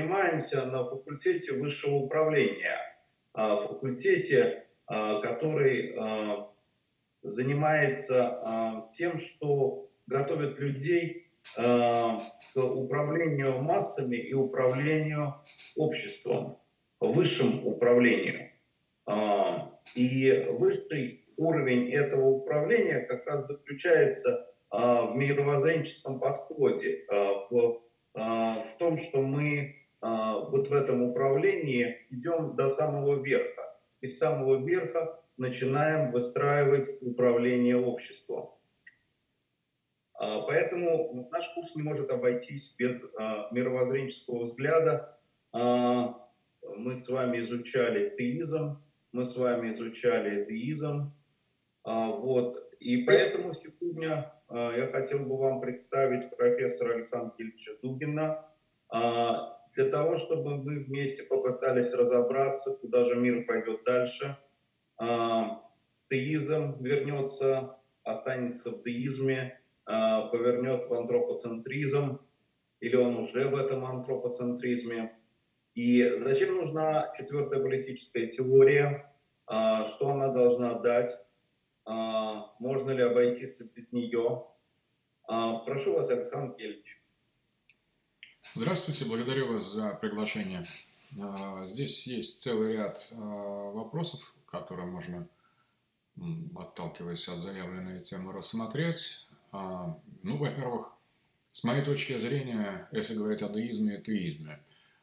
занимаемся на факультете высшего управления, факультете, который занимается тем, что готовит людей к управлению массами и управлению обществом, высшему управлению. И высший уровень этого управления как раз заключается в мировоззренческом подходе, в том, что мы вот в этом управлении идем до самого верха. И с самого верха начинаем выстраивать управление обществом. Поэтому наш курс не может обойтись без мировоззренческого взгляда. Мы с вами изучали теизм, мы с вами изучали атеизм. Вот. И поэтому сегодня я хотел бы вам представить профессора Александра Ильича Дугина, для того, чтобы мы вместе попытались разобраться, куда же мир пойдет дальше. Теизм вернется, останется в деизме, повернет в антропоцентризм, или он уже в этом антропоцентризме. И зачем нужна четвертая политическая теория, что она должна дать, можно ли обойтись без нее. Прошу вас, Александр Ильич. Здравствуйте, благодарю вас за приглашение. Здесь есть целый ряд вопросов, которые можно, отталкиваясь от заявленной темы, рассмотреть. Ну, во-первых, с моей точки зрения, если говорить о деизме и теизме,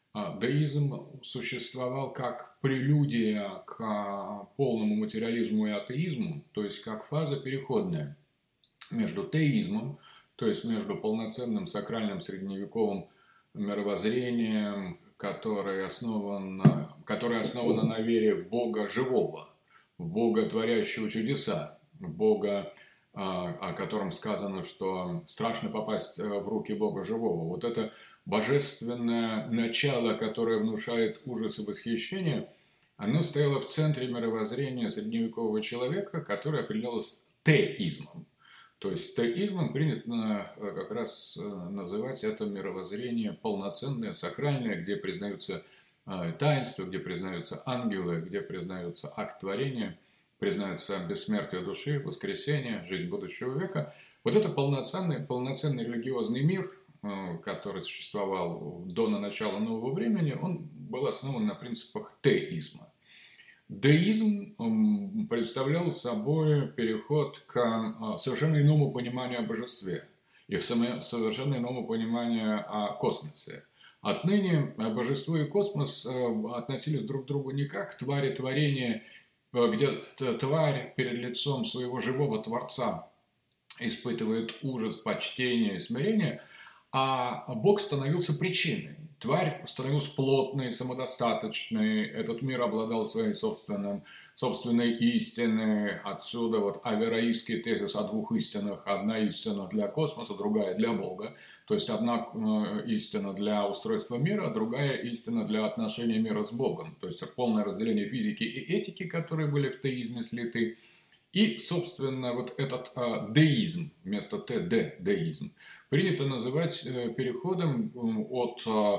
деизм существовал как прелюдия к полному материализму и атеизму, то есть как фаза переходная между теизмом, то есть между полноценным сакральным средневековым мировоззрением, которое основано на вере в Бога живого, в Бога, творящего чудеса, в Бога, о котором сказано, что страшно попасть в руки Бога живого. Вот это божественное начало, которое внушает ужас и восхищение, оно стояло в центре мировоззрения средневекового человека, которое определялось теизмом. То есть теизмом принято как раз называть это мировоззрение полноценное, сакральное, где признаются таинства, где признаются ангелы, где признаются акт творения, признается бессмертие души, воскресение, жизнь будущего века. Вот это полноценный религиозный мир, который существовал до начала нового времени, он был основан на принципах теизма. Деизм представлял собой переход к совершенно иному пониманию о божестве и совершенно иному пониманию о космосе. Отныне божество и космос относились друг к другу не как твари творения, где тварь перед лицом своего живого Творца испытывает ужас, почтение и смирение, а Бог становился причиной. Тварь становилась плотной, самодостаточной, этот мир обладал своей собственной истиной. Отсюда вот авероистский тезис о двух истинах. Одна истина для космоса, другая для Бога. То есть одна истина для устройства мира, другая истина для отношения мира с Богом. То есть полное разделение физики и этики, которые были в теизме слиты. И, собственно, вот этот деизм, вместо деизм, принято называть переходом от,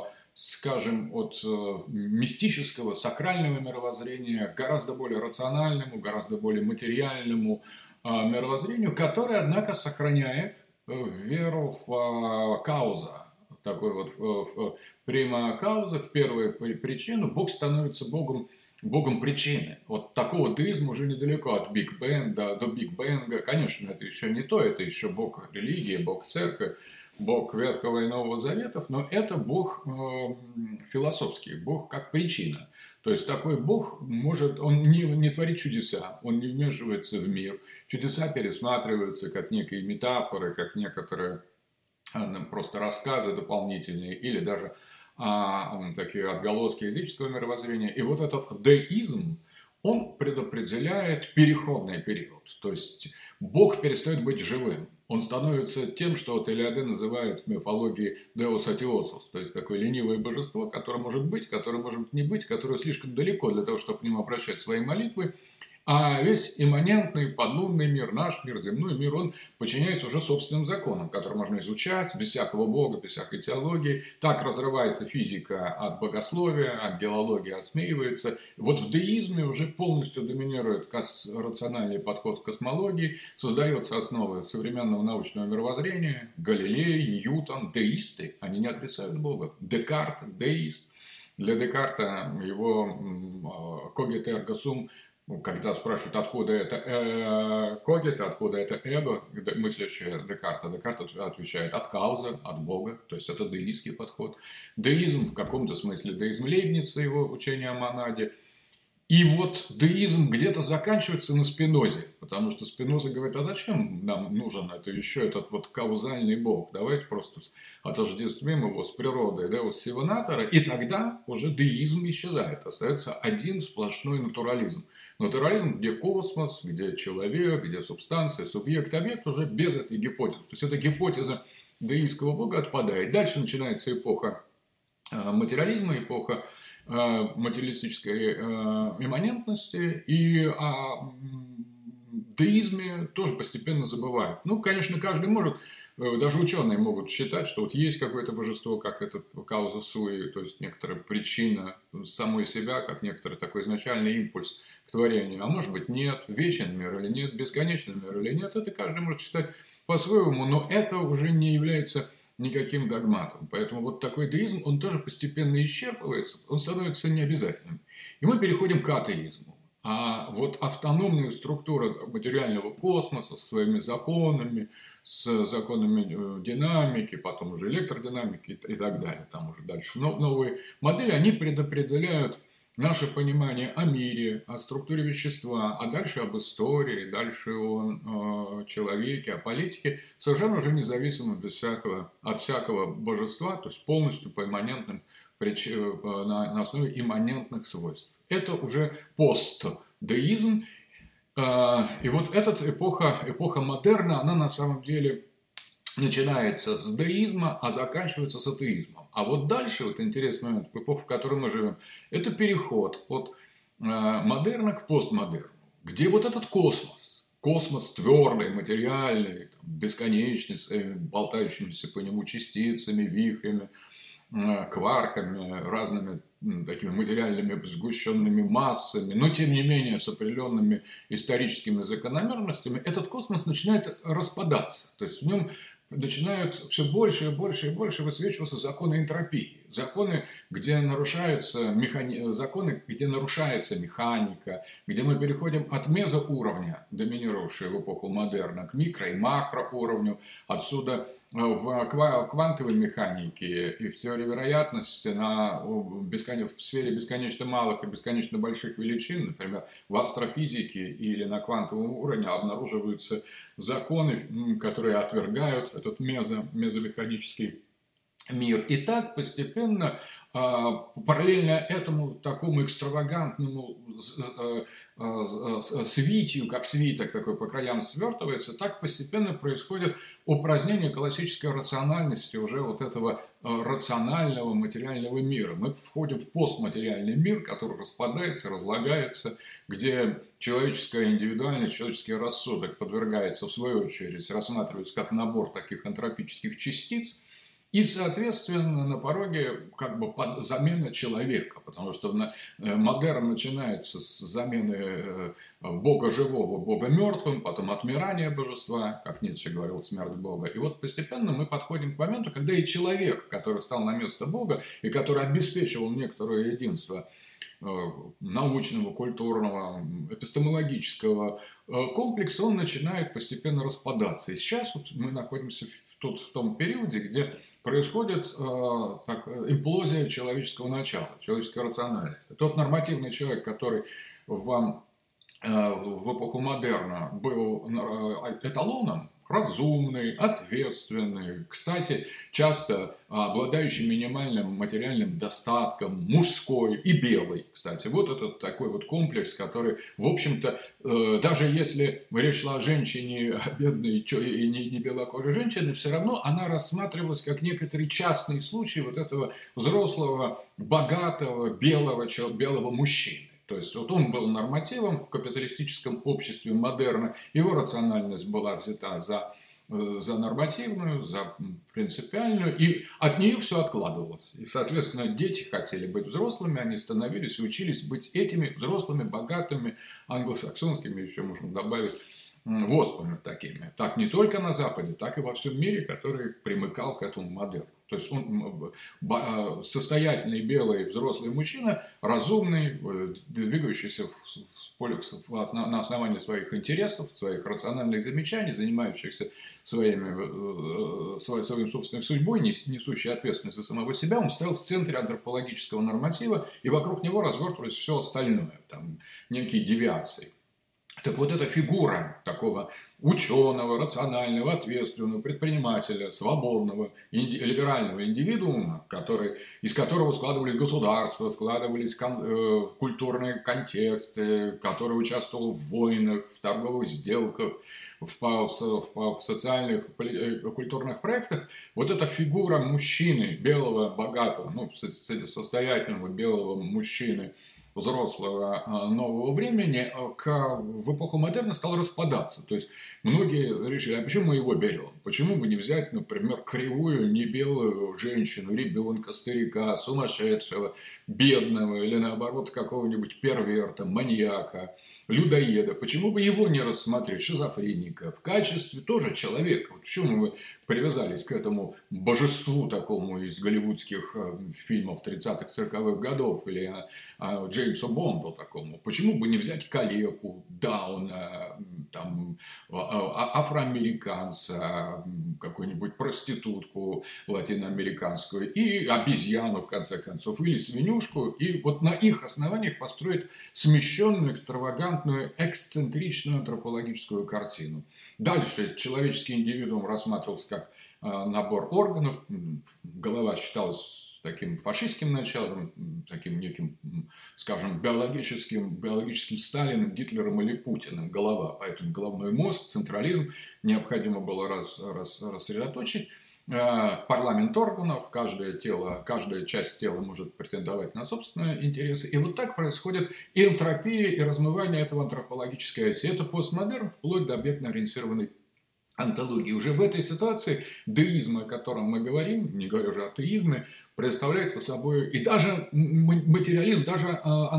скажем, от мистического, сакрального мировоззрения к гораздо более рациональному, гораздо более материальному мировоззрению, которое, однако, сохраняет веру в кауза. Такой вот прима кауза, в первую причину, Бог становится Богом причины. Вот такого деизма уже недалеко от Биг Бенга до Биг Бенга. Конечно, это еще не то, это еще Бог религии, Бог церкви, Бог Ветхого и Нового Заветов, но это Бог философский, Бог как причина. То есть такой Бог может, он не творит чудеса, он не вмешивается в мир. Чудеса пересматриваются как некие метафоры, как некоторые просто рассказы дополнительные или даже такие отголоски языческого мировоззрения. И вот этот деизм, он предопределяет переходный период. То есть Бог перестает быть живым. Он становится тем, что вот Илиаде называет в мифологии Deus Atiosus, то есть такое ленивое божество, которое может быть не быть, которое слишком далеко для того, чтобы к нему обращать свои молитвы. А весь имманентный, подлунный мир, наш мир, земной мир, он подчиняется уже собственным законам, которые можно изучать без всякого бога, без всякой теологии. Так разрывается физика от богословия, от геологии отсмеивается. Вот в деизме уже полностью доминирует рациональный подход к космологии, создается основа современного научного мировоззрения. Галилей, Ньютон, деисты, они не отрицают Бога. Декарт, деист. Для Декарта его когит эрго сум, когда спрашивают, откуда это когит, откуда это эго, мыслящее Декарта, Декарт отвечает от кауза, от Бога, то есть это деистский подход. Деизм в каком-то смысле, деизм Лейбница, его учение о монаде. И вот деизм где-то заканчивается на Спинозе, потому что Спиноза говорит, а зачем нам нужен это еще этот вот каузальный бог? Давайте просто отождествим его с природой, Deus sive natura, и тогда уже деизм исчезает, остается один сплошной натурализм. Натурализм, где космос, где человек, где субстанция, субъект, объект, уже без этой гипотезы. То есть эта гипотеза деистского бога отпадает. Дальше начинается эпоха материализма, эпоха материалистической имманентности, и о деизме тоже постепенно забывают. Ну, конечно, каждый может, даже ученые могут считать, что вот есть какое-то божество, как это кауза суи, то есть некоторая причина самой себя, как некоторый такой изначальный импульс к творению. А может быть нет, вечен мир или нет, бесконечный мир или нет, это каждый может считать по-своему, но это уже не является никаким догматом. Поэтому вот такой деизм, он тоже постепенно исчерпывается, он становится необязательным. И мы переходим к атеизму. А вот автономная структура материального космоса со своими законами, с законами динамики, потом уже электродинамики и так далее, там уже дальше новые модели, они предопределяют наше понимание о мире, о структуре вещества, а дальше об истории, дальше о человеке, о политике, совершенно уже независимо от всякого божества, то есть полностью по имманентным, на основе имманентных свойств. Это уже постдеизм. И вот эта эпоха модерна, она на самом деле начинается с деизма, а заканчивается с атеизмом. А вот дальше, вот интересный момент, эпоха, в которой мы живем, это переход от модерна к постмодерну, где вот этот космос твердый, материальный, бесконечный, с болтающимися по нему частицами, вихрями, кварками, разными такими материальными сгущенными массами, но тем не менее с определенными историческими закономерностями, этот космос начинает распадаться. То есть в нем начинают все больше и больше и больше высвечиваться законы энтропии. Законы, где нарушается механика, где мы переходим от мезоуровня, доминировавшего в эпоху модерна, к микро- и макроуровню. Отсюда в квантовой механике и в теории вероятности в сфере бесконечно малых и бесконечно больших величин, например, в астрофизике или на квантовом уровне обнаруживаются законы, которые отвергают этот мезомеханический мир. И так постепенно, параллельно этому такому экстравагантному свитию, как свиток такой по краям свертывается, так постепенно происходит упразднение классической рациональности уже вот этого рационального материального мира. Мы входим в постматериальный мир, который распадается, разлагается, где человеческая индивидуальность, человеческий рассудок подвергается, в свою очередь, рассматривается как набор таких энтропических частиц. И, соответственно, на пороге как бы замена человека, потому что модерн начинается с замены бога живого бога мертвым, потом отмирание божества, как Ницше говорил, смерть бога. И вот постепенно мы подходим к моменту, когда и человек, который стал на место бога и который обеспечивал некоторое единство научного, культурного, эпистемологического комплекса, он начинает постепенно распадаться. И сейчас вот мы находимся в том периоде, где происходит имплозия человеческого начала, человеческой рациональности. Тот нормативный человек, который в эпоху модерна был эталоном, разумный, ответственный, кстати, часто обладающий минимальным материальным достатком, мужской и белый, кстати. Вот этот такой вот комплекс, который, в общем-то, даже если речь шла о женщине, бедной и не белокожей женщины, все равно она рассматривалась как некоторый частный случай вот этого взрослого, богатого, белого мужчины. То То есть вот он был нормативом в капиталистическом обществе модерна, его рациональность была взята за нормативную, за принципиальную, и от нее все откладывалось. И, соответственно, дети хотели быть взрослыми, они становились и учились быть этими взрослыми, богатыми, англосаксонскими, еще можно добавить, воспами такими. Так не только на Западе, так и во всем мире, который примыкал к этому модерну. То есть он состоятельный белый взрослый мужчина, разумный, двигающийся на основании своих интересов, своих рациональных замечаний, занимающихся своей собственной судьбой, несущий ответственность за самого себя, он стоял в центре антропологического норматива, и вокруг него развертывалось все остальное, там некие девиации. Так вот эта фигура такого ученого, рационального, ответственного, предпринимателя, свободного, либерального индивидуума, из которого складывались государства, складывались культурные контексты, который участвовал в войнах, в торговых сделках, в социальных, культурных проектах, вот эта фигура мужчины, белого, богатого, состоятельного белого мужчины, взрослого нового времени, в эпоху модерна стал распадаться. То есть многие решили, а почему мы его берем? Почему бы не взять, например, кривую, небелую женщину, ребенка, старика, сумасшедшего, бедного или наоборот какого-нибудь перверта, маньяка, людоеда? Почему бы его не рассмотреть, шизофреника, в качестве тоже человека? Вот почему мы привязались к этому божеству такому из голливудских фильмов 30-х, 40-х годов или Джеймсу Бонду такому? Почему бы не взять калеку, Дауна, там, афроамериканца, какую-нибудь проститутку латиноамериканскую и обезьяну, в конце концов, или свинюшку, и вот на их основаниях построить смещенную, экстравагантную, эксцентричную антропологическую картину. Дальше человеческий индивидуум рассматривался как набор органов, голова считалась таким фашистским началом, таким неким, скажем, биологическим Сталиным, Гитлером или Путиным голова. Поэтому головной мозг, централизм необходимо было рассредоточить. Парламент органов, каждая часть тела может претендовать на собственные интересы. И вот так происходит и энтропия, и размывание этого антропологической оси. Это постмодерн вплоть до объектно-ориентированной антологии. Уже в этой ситуации деизм, о котором мы говорим, не говоря уже о теизме, представляется собой, и даже материализм, даже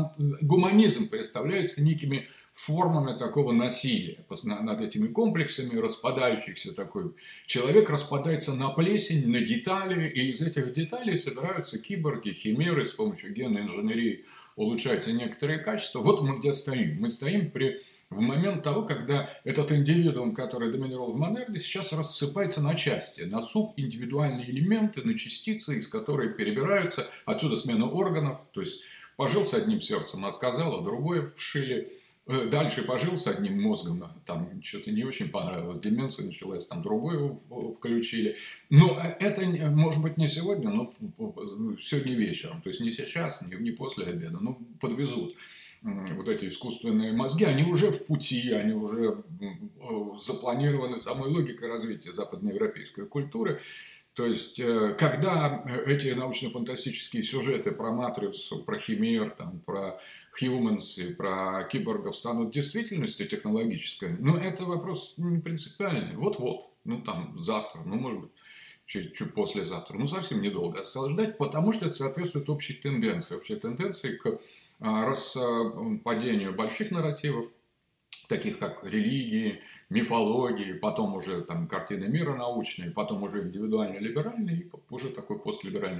гуманизм представляется некими формами такого насилия над этими комплексами, распадающихся такой. Человек распадается на плесень, на детали, и из этих деталей собираются киборги, химеры, с помощью генной инженерии улучшаются некоторые качества. Вот мы где стоим. Мы стоим в момент того, когда этот индивидуум, который доминировал в модерне, сейчас рассыпается на части, на субиндивидуальные элементы, на частицы, из которых перебираются, отсюда смена органов, то есть пожил с одним сердцем, отказал, а другое вшили. Дальше пожил с одним мозгом, там что-то не очень понравилось, деменция началась, там другое включили. Но это может быть не сегодня, но сегодня вечером, то есть не сейчас, не после обеда, но подвезут. Вот эти искусственные мозги, они уже в пути, они уже запланированы самой логикой развития западноевропейской культуры. То есть, когда эти научно-фантастические сюжеты про матрицу, про химер, там, про humans и про киборгов станут действительностью технологической, но это вопрос не принципиальный. Вот-вот, там завтра, может быть, чуть послезавтра, совсем недолго осталось ждать, потому что это соответствует общей тенденции к распадению больших нарративов, таких как религии, мифологии, потом уже там картины мира научные, потом уже индивидуально-либеральный и уже такой постлиберальный.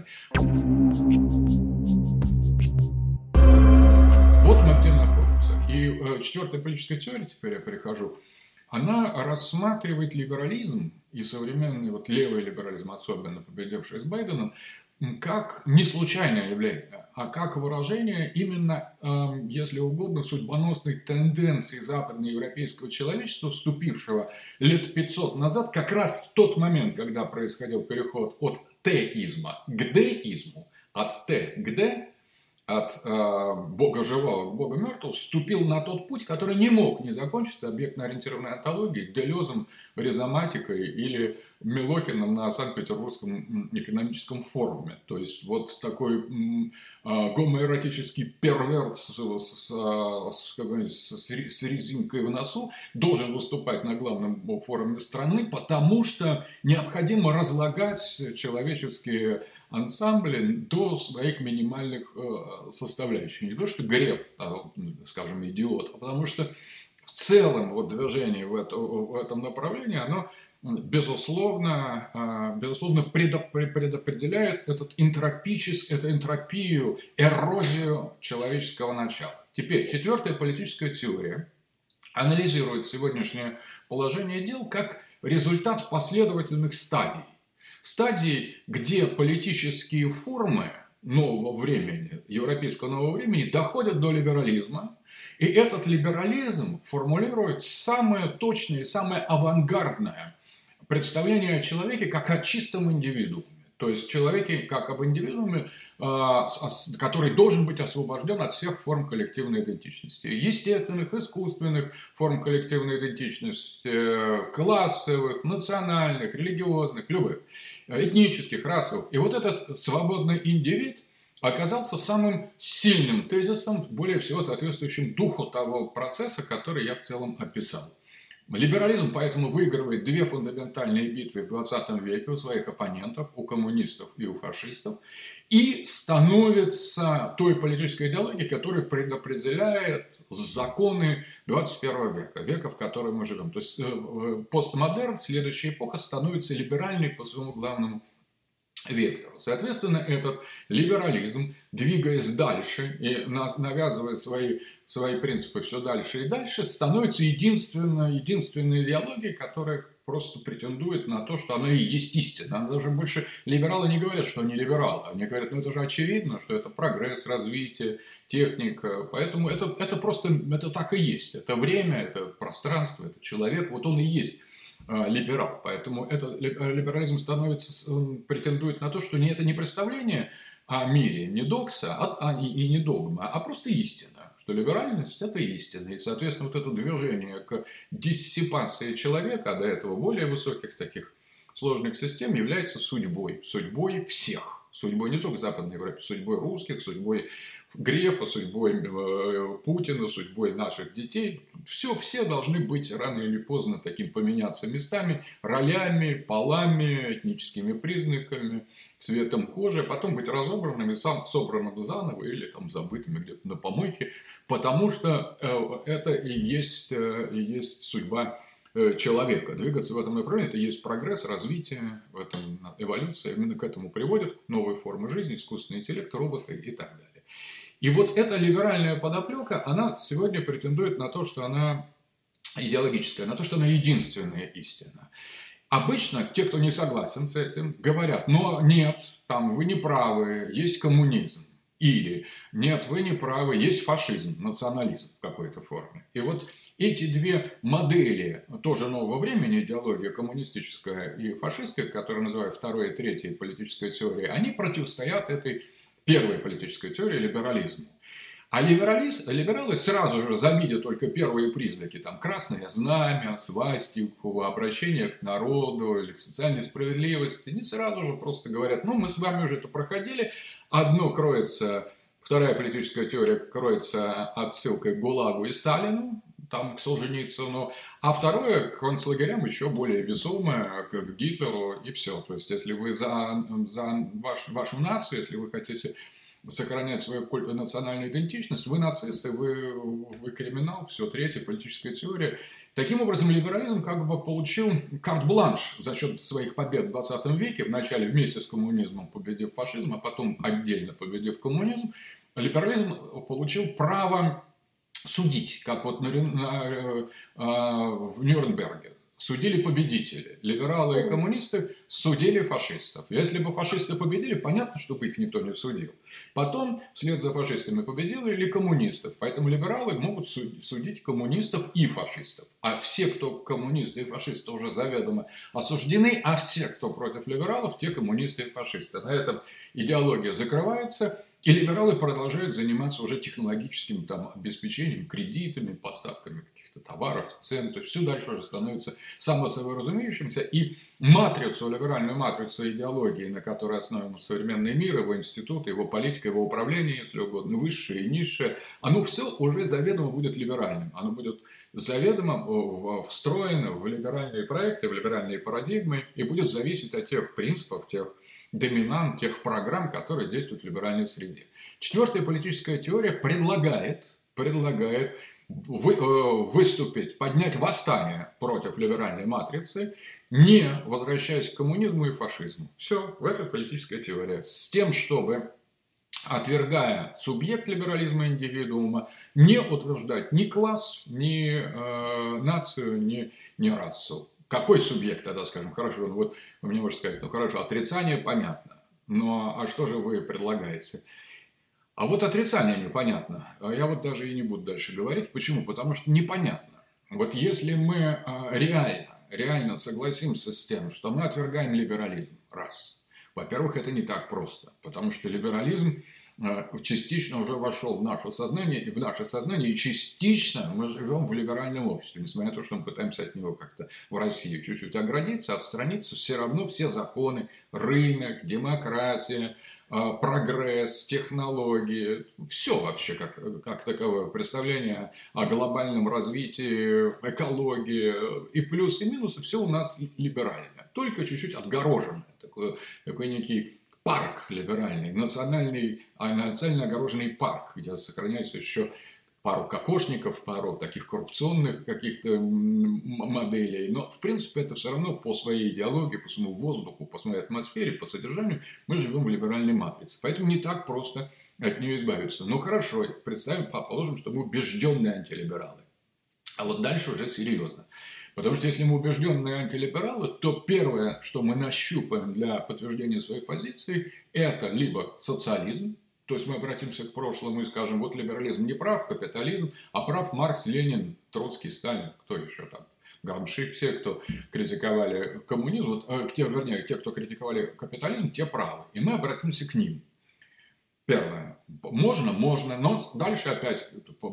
Вот мы где находимся. И четвертая политическая теория, теперь я перехожу, она рассматривает либерализм и современный левый либерализм, особенно победивший с Байденом, как не случайное явление, а как выражение именно, если угодно, судьбоносной тенденции западноевропейского человечества, вступившего лет 500 назад, как раз в тот момент, когда происходил переход от теизма к деизму, от те к де, от Бога живого к Бога мертвого, вступил на тот путь, который не мог не закончиться объектно-ориентированной онтологией, Делезом, ризоматикой или Милохиным на Санкт-Петербургском экономическом форуме. То есть вот такой гомоэротический перверт с резинкой в носу должен выступать на главном форуме страны, потому что необходимо разлагать человеческие ансамбли до своих минимальных составляющих. Не то, что Греф, скажем, идиот, а потому что в целом вот движение в этом направлении, оно безусловно предопределяет эту энтропию, эрозию человеческого начала. Теперь, четвертая политическая теория анализирует сегодняшнее положение дел как результат последовательных стадий. Стадии, где политические формы нового времени, европейского нового времени, доходят до либерализма, и этот либерализм формулирует самое точное и самое авангардное представление о человеке как о чистом индивидууме. То есть человеке как об индивидууме, который должен быть освобожден от всех форм коллективной идентичности. Естественных, искусственных форм коллективной идентичности, классовых, национальных, религиозных, любых, этнических, расовых. И вот этот свободный индивид оказался самым сильным тезисом, более всего соответствующим духу того процесса, который я в целом описал. Либерализм поэтому выигрывает две фундаментальные битвы в 20 веке у своих оппонентов, у коммунистов и у фашистов, и становится той политической идеологией, которая предопределяет законы 21 века, века, в котором мы живем. То есть постмодерн, следующая эпоха, становится либеральной по своему главному вектору. Соответственно, этот либерализм, двигаясь дальше и навязывая свои принципы все дальше и дальше, становится единственной идеологией, которая просто претендует на то, что она и есть истина. Она даже больше либералы не говорят, что они либералы. Они говорят, ну это же очевидно, что это прогресс, развитие, техника. Поэтому это просто, это так и есть. Это время, это пространство, это человек. Вот он и есть либерал. Поэтому этот либерализм претендует на то, что это не представление о мире, не докса и не догма, а просто истина. Что либеральность – это истина. И, соответственно, вот это движение к диссипации человека, а до этого более высоких таких сложных систем, является судьбой всех. Судьбой не только Западной Европы, судьбой русских, судьбой Грефа, судьбой Путина, судьбой наших детей. Все должны быть рано или поздно таким поменяться местами, ролями, полами, этническими признаками, цветом кожи, а потом быть разобранными, собранным заново или там забытыми где-то на помойке, потому что это и есть судьба человека. Двигаться в этом направлении – это есть прогресс, развитие, в этом эволюция. Именно к этому приводят новые формы жизни, искусственный интеллект, роботы и так далее. И вот эта либеральная подоплека, она сегодня претендует на то, что она идеологическая, на то, что она единственная истина. Обычно те, кто не согласен с этим, говорят, но нет, там вы не правы, есть коммунизм. Или нет, вы не правы, есть фашизм, национализм в какой-то форме. И вот эти две модели тоже нового времени, идеология коммунистическая и фашистская, которую называют второй и третьей политической теорией, они противостоят этой первой политической теории либерализму. А либералы сразу же, завидя только первые признаки, там, красное знамя, свастику, обращение к народу или к социальной справедливости, они сразу же просто говорят, ну, мы с вами уже это проходили, вторая политическая теория кроется отсылкой к ГУЛАГу и Сталину, там, к Солженицыну, а второе к концлагерям еще более весомое, к Гитлеру и все. То есть, если вы за вашу нацию, если вы хотите сохранять свою национальную идентичность, вы нацисты, вы криминал, все, третья политическая теория. Таким образом, либерализм как бы получил карт-бланш за счет своих побед в 20 веке, вначале вместе с коммунизмом победив фашизм, а потом отдельно победив коммунизм, либерализм получил право судить, как вот в Нюрнберге. Судили победители. Либералы и коммунисты судили фашистов. Если бы фашисты победили, понятно, что бы их никто не судил. Потом, вслед за фашистами победили коммунистов. Поэтому либералы могут судить коммунистов и фашистов. А все, кто коммунисты и фашисты, уже заведомо осуждены. А все, кто против либералов, те коммунисты и фашисты. На этом идеология закрывается. И либералы продолжают заниматься уже технологическим там, обеспечением, кредитами, поставками каких-то товаров, цен. То есть все дальше уже становится само собой разумеющимся. И матрицу, либеральную матрицу идеологии, на которой основан современный мир, его институты, его политика, его управление, если угодно, высшее и низшее, оно все уже заведомо будет либеральным. Оно будет заведомо встроено в либеральные проекты, в либеральные парадигмы и будет зависеть от тех принципов, тех доминант, тех программ, которые действуют в либеральной среде. Четвертая политическая теория предлагает выступить, поднять восстание против либеральной матрицы, не возвращаясь к коммунизму и фашизму. Все, в этой политической теории. С тем, чтобы, отвергая субъект либерализма индивидуума, не утверждать ни класс, ни нацию, ни расу. Какой субъект тогда, скажем, хорошо, ну вот вы мне можете сказать, ну хорошо, отрицание понятно, но а что же вы предлагаете? А вот отрицание непонятно. Я вот даже и не буду дальше говорить. Почему? Потому что непонятно. Вот если мы реально согласимся с тем, что мы отвергаем либерализм, раз. Во-первых, это не так просто, потому что либерализм частично уже вошел в наше сознание, и частично мы живем в либеральном обществе, несмотря на то, что мы пытаемся от него как-то в России чуть-чуть оградиться, отстраниться, все равно все законы, рынок, демократия, прогресс, технологии, все вообще как таковое представление о глобальном развитии, экологии, и плюс, и минус, все у нас либеральное, только чуть-чуть отгороженное, такой некий парк либеральный, национальный огороженный парк, где сохраняется еще пару кокошников, пару таких коррупционных каких-то моделей. Но, в принципе, это все равно по своей идеологии, по своему воздуху, по своей атмосфере, по содержанию мы живем в либеральной матрице. Поэтому не так просто от нее избавиться. Ну, хорошо, представим, положим, что мы убежденные антилибералы. А вот дальше уже серьезно. Потому что если мы убежденные антилибералы, то первое, что мы нащупаем для подтверждения своей позиции, это либо социализм, то есть мы обратимся к прошлому и скажем, вот либерализм не прав, капитализм, а прав Маркс, Ленин, Троцкий, Сталин, кто еще там, Грамши, все, кто критиковали коммунизм, вот, те, кто критиковали капитализм, те правы. И мы обратимся к ним. Первое. Можно, но дальше опять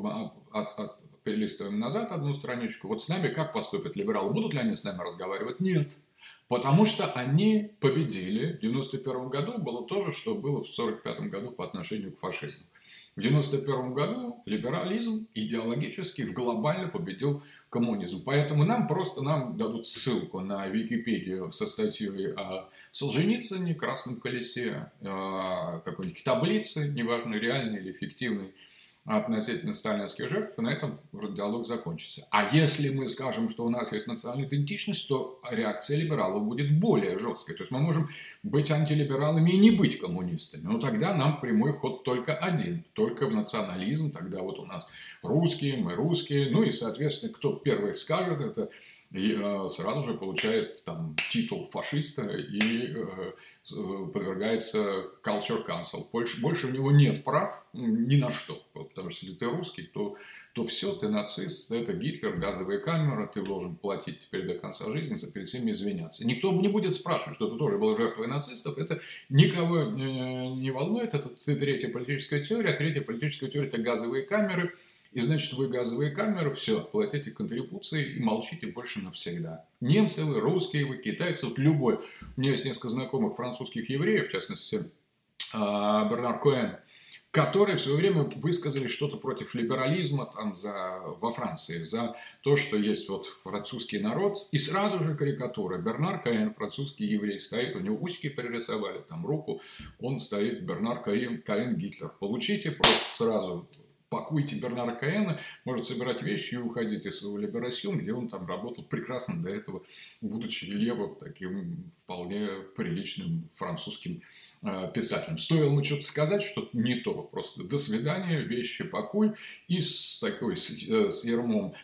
перелистываем назад одну страничку. Вот с нами как поступят либералы? Будут ли они с нами разговаривать? Нет. Потому что они победили. В 1991 году было то же, что было в 1945 году по отношению к фашизму. В 1991 году либерализм идеологически глобально победил коммунизм. Поэтому нам дадут ссылку на Википедию со статьей о Солженицыне, Красном колесе, какой-нибудь таблице, неважно, реальной или фиктивной, относительно сталинских жертв, и на этом диалог закончится. А если мы скажем, что у нас есть национальная идентичность, то реакция либералов будет более жесткой. То есть мы можем быть антилибералами и не быть коммунистами. Но тогда нам прямой ход только один, только в национализм. Тогда вот у нас русские, мы русские. Ну и, соответственно, кто первый скажет это, и сразу же получает там титул фашиста и подвергается culture cancel. Больше у него нет прав ни на что. Потому что если ты русский, то все, ты нацист, это Гитлер, газовые камеры, ты должен платить теперь до конца жизни, перед всеми извиняться. Никто не будет спрашивать, что ты тоже был жертвой нацистов, это никого не волнует, это третья политическая теория, а третья политическая теория – это газовые камеры. И значит, вы газовые камеры, все, платите контрибуции и молчите больше навсегда. Немцы вы, русские вы, китайцы, вот любой. У меня есть несколько знакомых французских евреев, в частности, Бернар Коэн, которые в свое время высказали что-то против либерализма там, во Франции, за то, что есть вот французский народ. И сразу же карикатура. Бернар Коэн, французский еврей, стоит, у него усики пририсовали, там руку, он стоит, Бернар Коэн Гитлер. Получите просто сразу... Пакуйте Бернара Коэна, может собирать вещи и уходить из своего Либерасьон, где он там работал прекрасно до этого, будучи левым, таким вполне приличным французским писателем. Стоило ему что-то сказать, что-то не то. Просто до свидания, вещи пакуй. И с ермом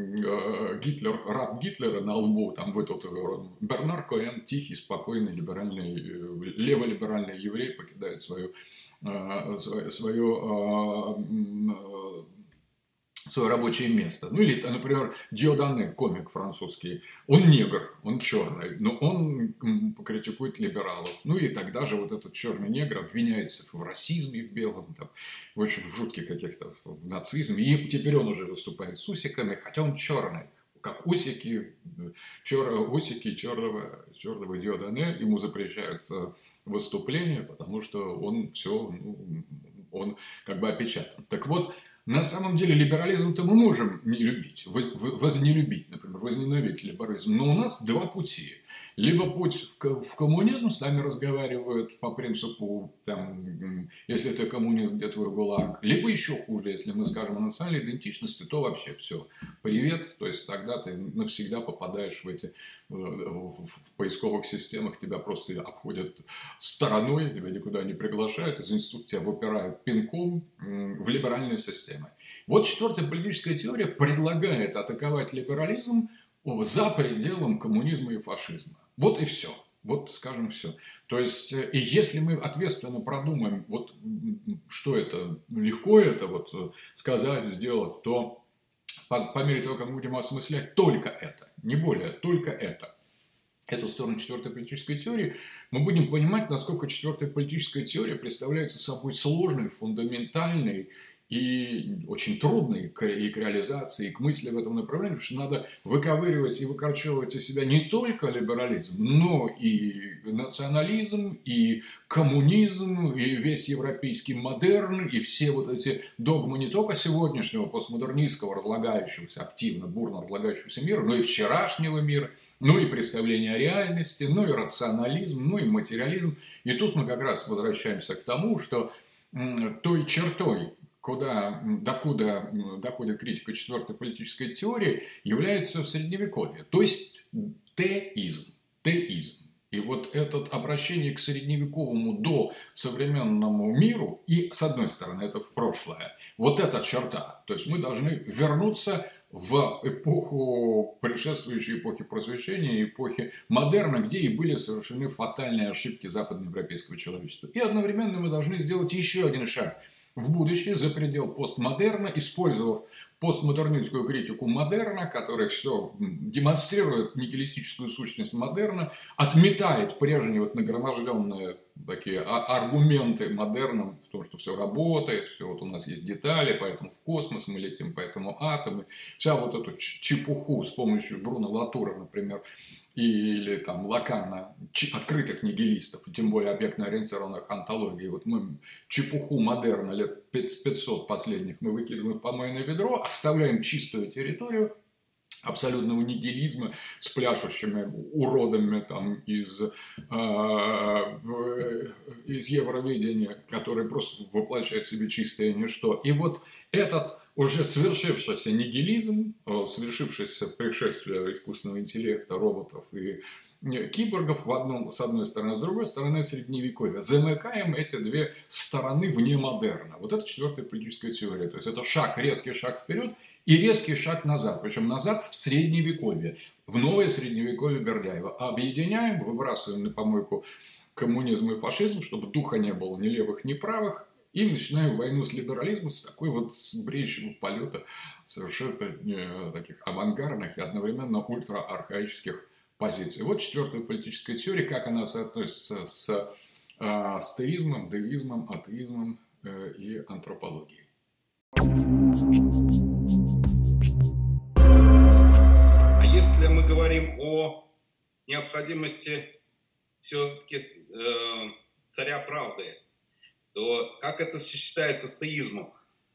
Гитлер, раб Гитлера на лбу, там в этот Бернар Коэн, тихий, спокойный, либеральный, леволиберальный еврей, покидает свое свое рабочее место. Ну или, например, Диодане, комик французский, он негр, он черный, но он критикует либералов. Ну и тогда же вот этот черный негр обвиняется в расизме, в белом, там, в очень жутких каких-то, в нацизме. И теперь он уже выступает с усиками, хотя он черный. Как усики черного Диодане, ему запрещают выступление, потому что он все, он как бы опечатан. Так вот, на самом деле либерализм-то мы можем не любить, вознелюбить, например, возненавидеть либерализм. Но у нас два пути. Либо путь в коммунизм, с нами разговаривают по принципу, там, если ты коммунист, где твой ГУЛАГ. Либо еще хуже, если мы скажем о национальной идентичности, то вообще все. Привет, то есть тогда ты навсегда попадаешь в поисковых системах, тебя просто обходят стороной, тебя никуда не приглашают, из института тебя выпирают пинком в либеральную систему. Вот четвертая политическая теория предлагает атаковать либерализм за пределом коммунизма и фашизма. Вот и все. Вот, скажем, все. То есть, и если мы ответственно продумаем, вот что это, легко это вот сказать, сделать, то по мере того, как мы будем осмыслять только это, не более, только это, эту сторону четвертой политической теории, мы будем понимать, насколько четвертая политическая теория представляется собой сложной, фундаментальной и очень трудной и к реализации, и к мысли в этом направлении, потому что надо выковыривать и выкорчевывать из себя не только либерализм, но и национализм, и коммунизм, и весь европейский модерн, и все вот эти догмы не только сегодняшнего постмодернистского, разлагающегося, активно, бурно разлагающегося мира, но и вчерашнего мира, ну и представление о реальности, ну и рационализм, ну и материализм. И тут мы как раз возвращаемся к тому, что той чертой, докуда доходит критика четвертой политической теории, является в Средневековье. То есть теизм. И вот это обращение к средневековому до современному миру, и с одной стороны это в прошлое, вот эта черта. То есть мы должны вернуться в эпоху, предшествующей эпохе просвещения, эпохи модерна, где и были совершены фатальные ошибки западноевропейского человечества. И одновременно мы должны сделать еще один шаг в будущее, за предел постмодерна, использовав постмодернистскую критику модерна, который все демонстрирует нигилистическую сущность модерна, отметает прежние вот нагроможденные такие аргументы модерном в том, что все работает, все вот у нас есть детали, поэтому в космос мы летим, поэтому атомы, вся вот эту чепуху с помощью Бруно Латура, например, или там Лакана, открытых нигилистов, тем более объектно-ориентированных антологий. Вот мы чепуху модерна лет 500 последних мы выкидываем в помойное ведро, оставляем чистую территорию абсолютного нигилизма с пляшущими уродами там, из евроведения, которые просто воплощают в себе чистое ничто. И вот этот уже свершившийся нигилизм, свершившееся пришествие искусственного интеллекта, роботов и киборгов с одной стороны, с другой стороны средневековье. Замыкаем эти две стороны вне модерна. Вот это четвертая политическая теория. То есть это резкий шаг вперед и резкий шаг назад. Причем назад в средневековье, в новое средневековье Бердяева. Объединяем, выбрасываем на помойку коммунизм и фашизм, чтобы духа не было ни левых, ни правых. И начинаем войну с либерализмом с такой вот бреющего полета совершенно таких авангардных и одновременно ультра-архаических позиций. Вот четвертая политическая теория, как она соотносится с теизмом, деизмом, атеизмом и антропологией. А если мы говорим о необходимости все-таки царя правды, то как это сочетается с теизмом?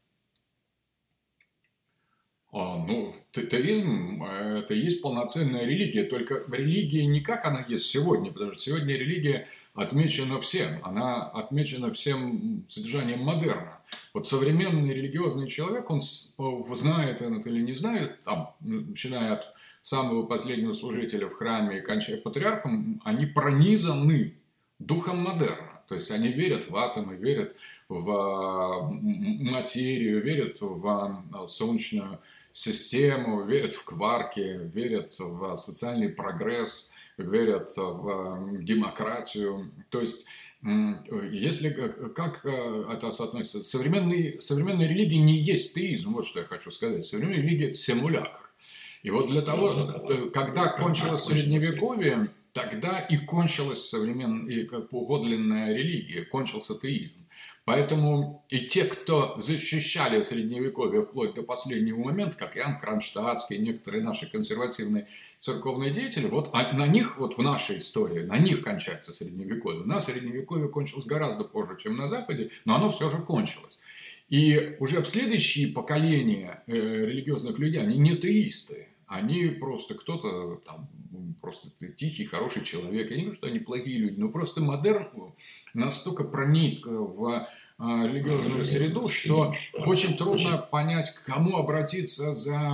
Теизм – это и есть полноценная религия, только религия не как она есть сегодня, потому что сегодня религия отмечена всем, она отмечена всем содержанием модерна. Вот современный религиозный человек, он знает это или не знает, там, начиная от самого последнего служителя в храме и кончая патриархом, они пронизаны духом модерна. То есть они верят в атомы, верят в материю, верят в солнечную систему, верят в кварки, верят в социальный прогресс, верят в демократию. То есть Если как это соотносится, современная религия не есть теизм, вот что я хочу сказать. Современная религия – это симулятор. И вот для того, когда кончилось Средневековье, тогда и кончилась и как подлинная религия, кончился теизм. Поэтому и те, кто защищали Средневековье вплоть до последнего момента, как Иоанн Кронштадтский, некоторые наши консервативные церковные деятели, вот на них, вот в нашей истории, на них кончается Средневековье. У нас Средневековье кончилось гораздо позже, чем на Западе, но оно все же кончилось. И уже в следующие поколения религиозных людей, они не теисты. Они просто кто-то там, просто тихий, хороший человек. Я не говорю, что они плохие люди, но просто модерн настолько проник в религиозную среду, что очень трудно понять, к кому обратиться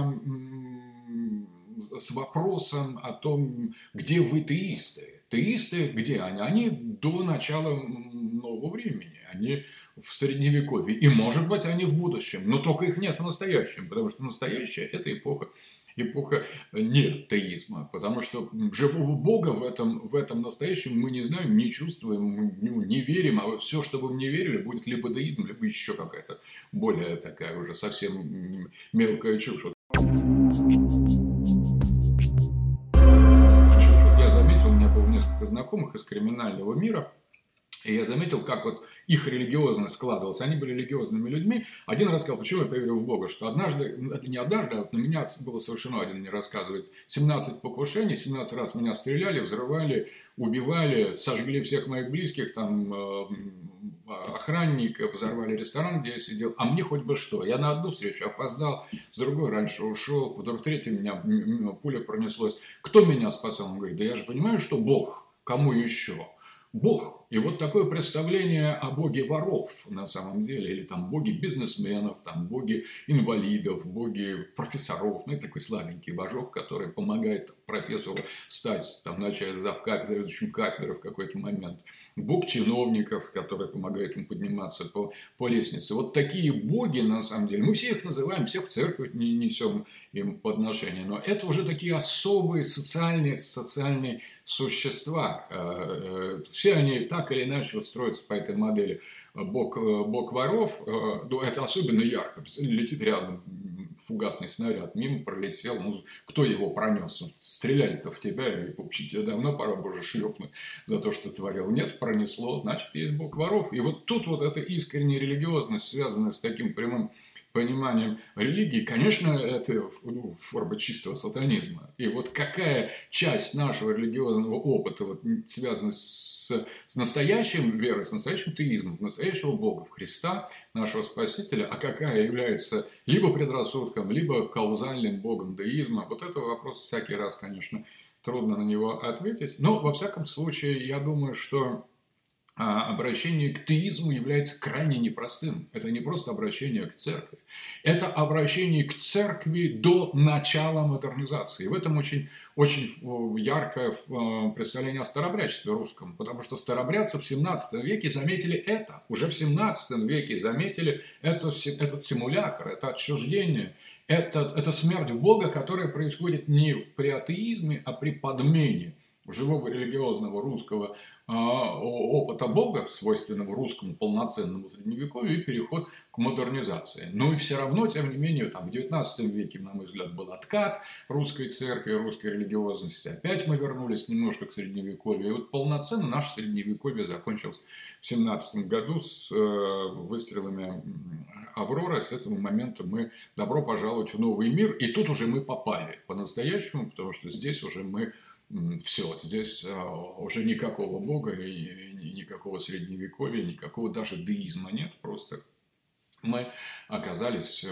с вопросом о том, где вы теисты. Теисты где они? Они до начала нового времени. Они в Средневековье. И, может быть, они в будущем. Но только их нет в настоящем. Потому что настоящая – это эпоха нет теизма, потому что живого Бога в этом настоящем мы не знаем, не чувствуем, мы не верим, а все, что вы не верили, будет либо деизм, либо еще какая-то более такая уже совсем мелкая чушь. Я заметил, у меня было несколько знакомых из криминального мира, и я заметил, как вот их религиозность складывалась. Они были религиозными людьми. Один рассказал, почему я поверил в Бога, что однажды, не однажды, а на меня было совершено, один мне рассказывает, 17 покушений, 17 раз меня стреляли, взрывали, убивали, сожгли всех моих близких, там, охранников, взорвали ресторан, где я сидел. А мне хоть бы что. Я на одну встречу опоздал, с другой раньше ушел, вдруг третья меня пуля пронеслась. Кто меня спасал? Он говорит, да я же понимаю, что Бог, кому еще? Бог. И вот такое представление о боге воров на самом деле, или там боге бизнесменов, там боге инвалидов, боге профессоров, ну, это такой слабенький божок, который помогает профессору стать, там, начать заведующим кафедрой в какой-то момент. Бог чиновников, который помогает ему подниматься по лестнице. Вот такие боги, на самом деле, мы все их называем, все в церковь несем им подношения, но это уже такие особые социальные существа. Все они так или иначе вот строятся по этой модели. Бог воров, ну, это особенно ярко. Летит рядом фугасный снаряд, мимо пролетел, ну, кто его пронес? Стреляли-то в тебя, и, в общем, тебе давно пора бы уже шлепнуть за то, что творил. Нет, пронесло, значит, есть Бог воров. И вот тут вот эта искренняя религиозность, связанная с таким прямым пониманием религии, конечно, это форма чистого сатанизма. И вот какая часть нашего религиозного опыта вот, связана с настоящим верой, с настоящим теизмом, настоящего Бога, в Христа, нашего Спасителя, а какая является либо предрассудком, либо каузальным Богом деизма, вот это вопрос всякий раз, конечно, трудно на него ответить. Но, во всяком случае, я думаю, что обращение к теизму является крайне непростым. Это не просто обращение к церкви. Это обращение к церкви до начала модернизации. И в этом очень яркое представление о старообрядчестве русском. Потому что старообрядцы в 17 веке заметили это. Уже в 17 веке заметили этот симулятор, это отчуждение, это смерть Бога, которая происходит не при атеизме, а при подмене живого религиозного русского опыта Бога, свойственного русскому полноценному средневековью, и переход к модернизации. Но и все равно, тем не менее, там, в 19 веке, на мой взгляд, был откат русской церкви, русской религиозности. Опять мы вернулись немножко к средневековью. И вот полноценно наше средневековье закончилось в 17 году с выстрелами Авроры. С этого момента мы добро пожаловать в новый мир. И тут уже мы попали по-настоящему, потому что здесь уже мы все, здесь уже никакого Бога и никакого средневековья, никакого даже деизма нет, просто мы оказались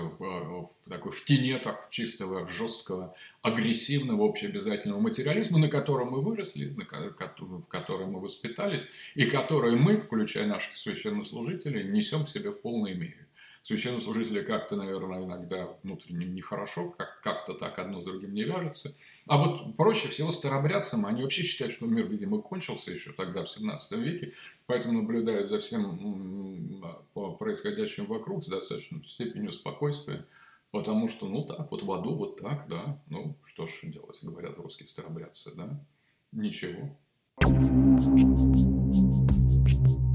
в тенетах чистого, жесткого, агрессивного, общеобязательного материализма, на котором мы выросли, в котором мы воспитались, и который мы, включая наших священнослужителей, несем к себе в полной мере. Священнослужители как-то, наверное, иногда внутренне нехорошо, как-то так одно с другим не вяжется. А вот проще всего старообрядцам, они вообще считают, что мир, видимо, кончился еще тогда, в 17 веке, поэтому наблюдают за всем происходящим вокруг с достаточной степенью спокойствия, потому что, ну так, вот в аду вот так, да, ну что ж делать, говорят русские старообрядцы, да, ничего.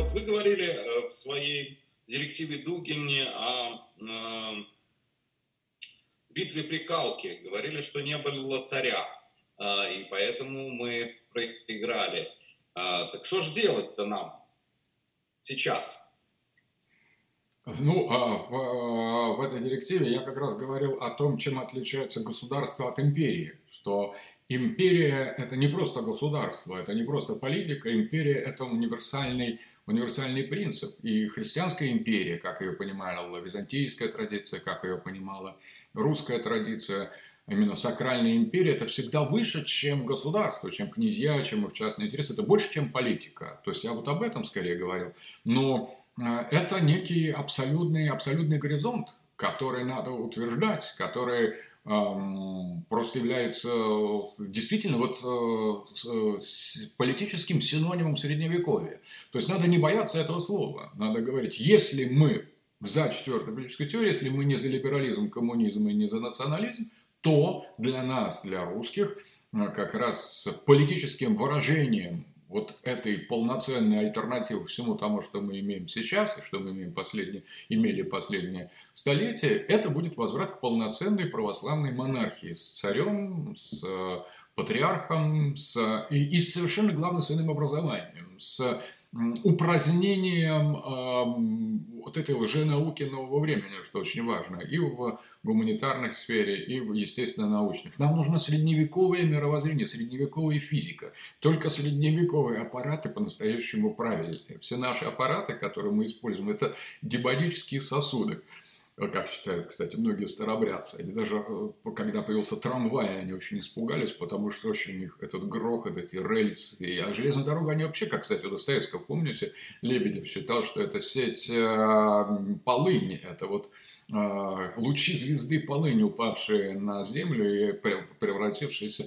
вот вы говорили в своей директиве Дугине о битве при Калке, говорили, что не было царя, и поэтому мы проиграли. Так что же делать-то нам сейчас? Ну, в этой директиве я как раз говорил о том, чем отличается государство от империи. Что империя – это не просто государство, это не просто политика. Империя – это универсальный принцип. И христианская империя, как ее понимала византийская традиция, как ее понимала русская традиция, именно сакральная империя, это всегда выше, чем государство, чем князья, чем их частные интересы. Это больше, чем политика. То есть я вот об этом скорее говорил. Но это некий абсолютный горизонт, который надо утверждать, который просто является действительно политическим синонимом средневековья. То есть надо не бояться этого слова. Надо говорить, если мы за четвертую политическую теорию, если мы не за либерализм, коммунизм и не за национализм, то для нас, для русских, как раз политическим выражением вот этой полноценной альтернативы всему тому, что мы имеем сейчас, и что мы имели последние столетия, это будет возврат к полноценной православной монархии с царем, с патриархом, и совершенно главное, с иным образованием, с упразднением вот этой лженауки нового времени, что очень важно, и в гуманитарной сфере, и в естественно-научных. Нам нужно средневековое мировоззрение, средневековая физика. Только средневековые аппараты по-настоящему правильные. Все наши аппараты, которые мы используем, это дебодические сосуды. Как считают, кстати, многие старобрядцы. Они даже, когда появился трамвай, они очень испугались, потому что очень у них этот грохот, эти рельсы. А железная дорога, они вообще, как, кстати, у Достоевского, помните, Лебедев считал, что это сеть полыни. Это вот лучи звезды полыни, упавшие на землю и превратившиеся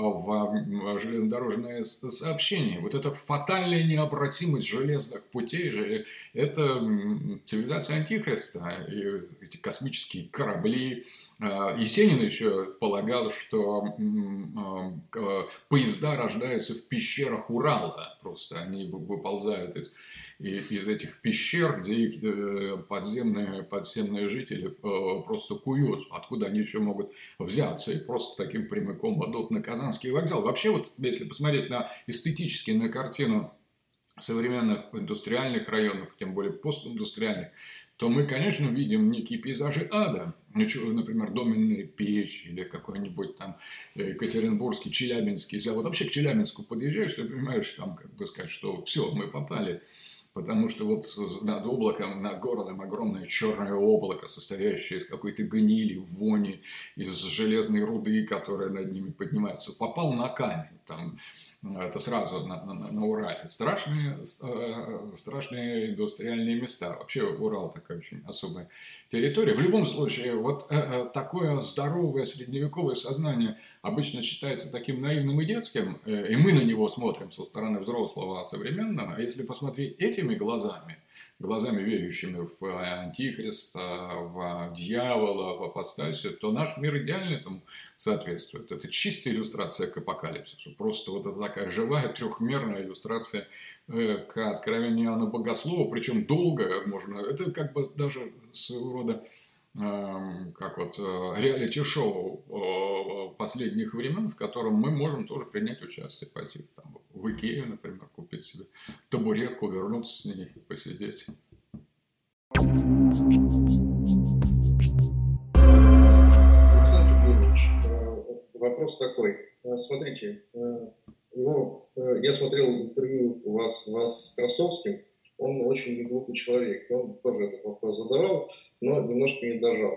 в железнодорожное сообщение. Вот эта фатальная необратимость железных путей, это цивилизация Антихриста, и эти космические корабли. Есенин еще полагал, что поезда рождаются в пещерах Урала, просто они выползают из этих пещер, где их подземные жители просто куют, откуда они еще могут взяться, и просто таким прямиком идут на Казанский вокзал. Вообще, вот если посмотреть эстетически на картину современных индустриальных районов, тем более постиндустриальных, то мы, конечно, видим некие пейзажи ада. Например, доменная печь или какой-нибудь там Екатеринбургский, Челябинский. Вот вообще к Челябинску подъезжаешь, ты понимаешь, там, как бы сказать, что все, мы попали. Потому что вот над облаком, над городом огромное черное облако, состоящее из какой-то гнили, вони, из железной руды, которая над ними поднимается. Попал на камень, там, это сразу на Урале. Страшные индустриальные места. Вообще Урал такая очень особая территория. В любом случае, вот такое здоровое средневековое сознание обычно считается таким наивным и детским, и мы на него смотрим со стороны взрослого, современного. А если посмотреть этими глазами верующими в Антихриста, в дьявола, в апостасию, то наш мир идеально этому соответствует. Это чистая иллюстрация к апокалипсису. Просто вот это такая живая, трехмерная иллюстрация к откровению Иоанна Богослова, причем долго можно. Это как бы даже своего рода как вот реалити-шоу последних времен, в котором мы можем тоже принять участие, пойти там, в Икею, например, купить себе табуретку, вернуться с ней, посидеть. Александр Евгеньевич, вопрос такой. Смотрите, я смотрел интервью у вас с Красовским. Он очень неглупый человек. Он тоже этот вопрос задавал, но немножко не дожал.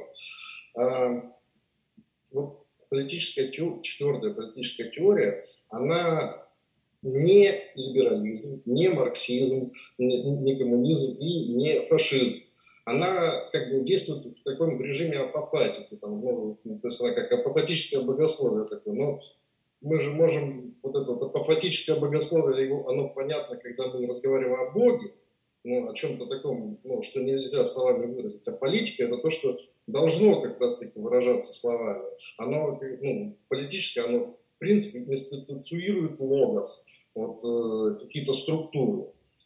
Вот четвертая политическая теория, она не либерализм, не марксизм, не коммунизм и не фашизм. Она как бы действует в таком режиме апофатики, то есть она как апофатическое богословие такое. Но мы же можем, вот это вот апофатическое богословие, оно понятно, когда мы разговариваем о Боге, о чем-то таком, что нельзя словами выразить. А политика – это то, что должно как раз-таки выражаться словами. Оно, политическое, оно, в принципе, институцирует логос, какие-то структуры.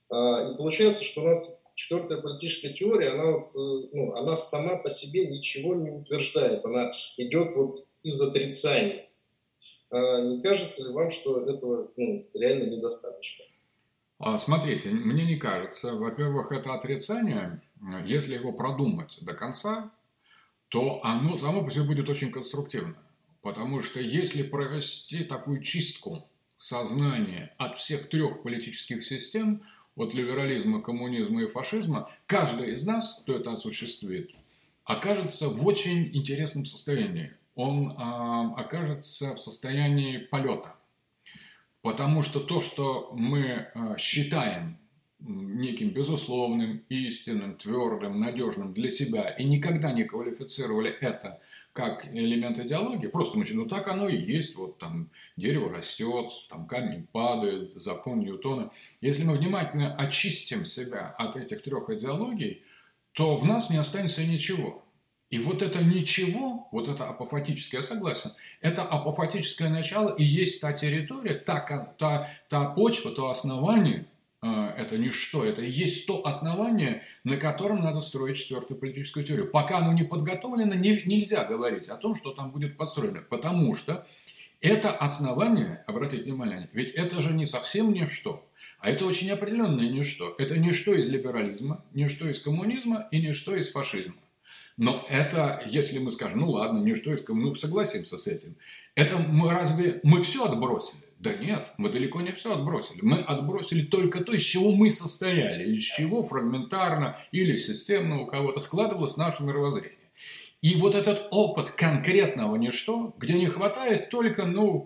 И получается, что у нас четвертая политическая теория, она сама по себе ничего не утверждает, она идет вот из отрицания. Не кажется ли вам, что этого реально недостаточно? Смотрите, мне не кажется. Во-первых, это отрицание, если его продумать до конца, то оно само по себе будет очень конструктивно. Потому что если провести такую чистку сознания от всех трех политических систем, от либерализма, коммунизма и фашизма, каждый из нас, кто это осуществит, окажется в очень интересном состоянии. Он окажется в состоянии полета. Потому что то, что мы считаем неким безусловным, истинным, твердым, надежным для себя, и никогда не квалифицировали это как элемент идеологии, просто мы считаем, так оно и есть, вот там дерево растет, там камень падает, закон Ньютона. Если мы внимательно очистим себя от этих трех идеологий, то в нас не останется ничего. И вот это ничего, вот это апофатическое, я согласен, это апофатическое начало и есть та территория, та почва, то основание, это ничто, это и есть то основание, на котором надо строить четвертую политическую теорию. Пока оно не подготовлено, нельзя говорить о том, что там будет построено, потому что это основание, обратите внимание, ведь это же не совсем ничто, а это очень определенное ничто. Это ничто из либерализма, ничто из коммунизма и ничто из фашизма. Но это, если мы скажем, ну ладно, ничто из коммунизма, согласимся с этим, это разве мы все отбросили? Да нет, мы далеко не все отбросили. Мы отбросили только то, из чего мы состояли, из чего фрагментарно или системно у кого-то складывалось наше мировоззрение. И вот этот опыт конкретного ничто, где не хватает только,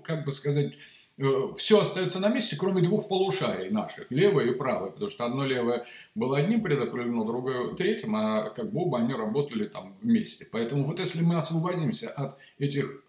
все остается на месте, кроме двух полушарий наших, левое и правое, потому что одно левое было одним предопределено, другое третьим, а как бы оба они работали там вместе. Поэтому вот если мы освободимся от этих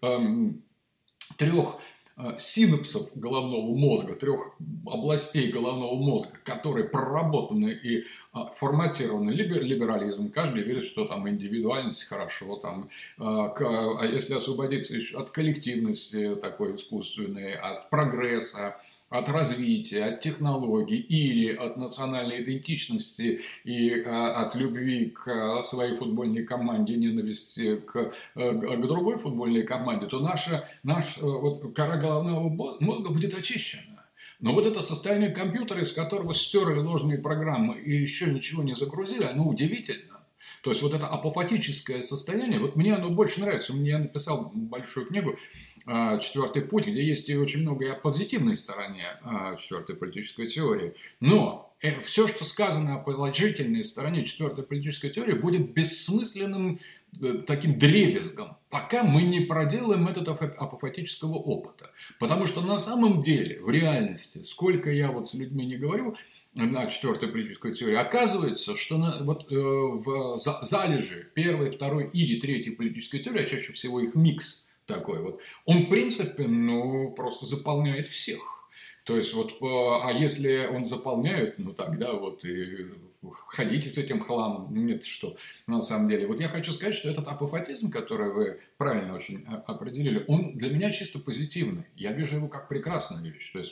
трех синапсов головного мозга, трех областей головного мозга, которые проработаны и форматированы либерализм. Каждый верит, что там индивидуальность хорошо, там, а если освободиться еще от коллективности такой искусственной, от прогресса, от развития, от технологий или от национальной идентичности и от любви к своей футбольной команде, ненависти к другой футбольной команде, то наша кора головного мозга будет очищена. Но вот это состояние компьютера, из которого стерли ложные программы и еще ничего не загрузили, оно удивительно. То есть вот это апофатическое состояние, вот мне оно больше нравится. Я написал большую книгу «Четвертый путь», где есть и очень много и о позитивной стороне четвертой политической теории. Но все, что сказано о положительной стороне четвертой политической теории, будет бессмысленным таким дребезгом, пока мы не проделаем этот апофатического опыта. Потому что на самом деле, в реальности, сколько я вот с людьми не говорю на четвертой политической теории, оказывается, что в залежи первой, второй или третьей политической теории, а чаще всего их микс такой вот, он в принципе, просто заполняет всех. То есть а если он заполняет, тогда и ходите с этим хламом. Нет, что на самом деле. Вот я хочу сказать, что этот апофатизм, который вы правильно очень определили, он для меня чисто позитивный. Я вижу его как прекрасную вещь. То есть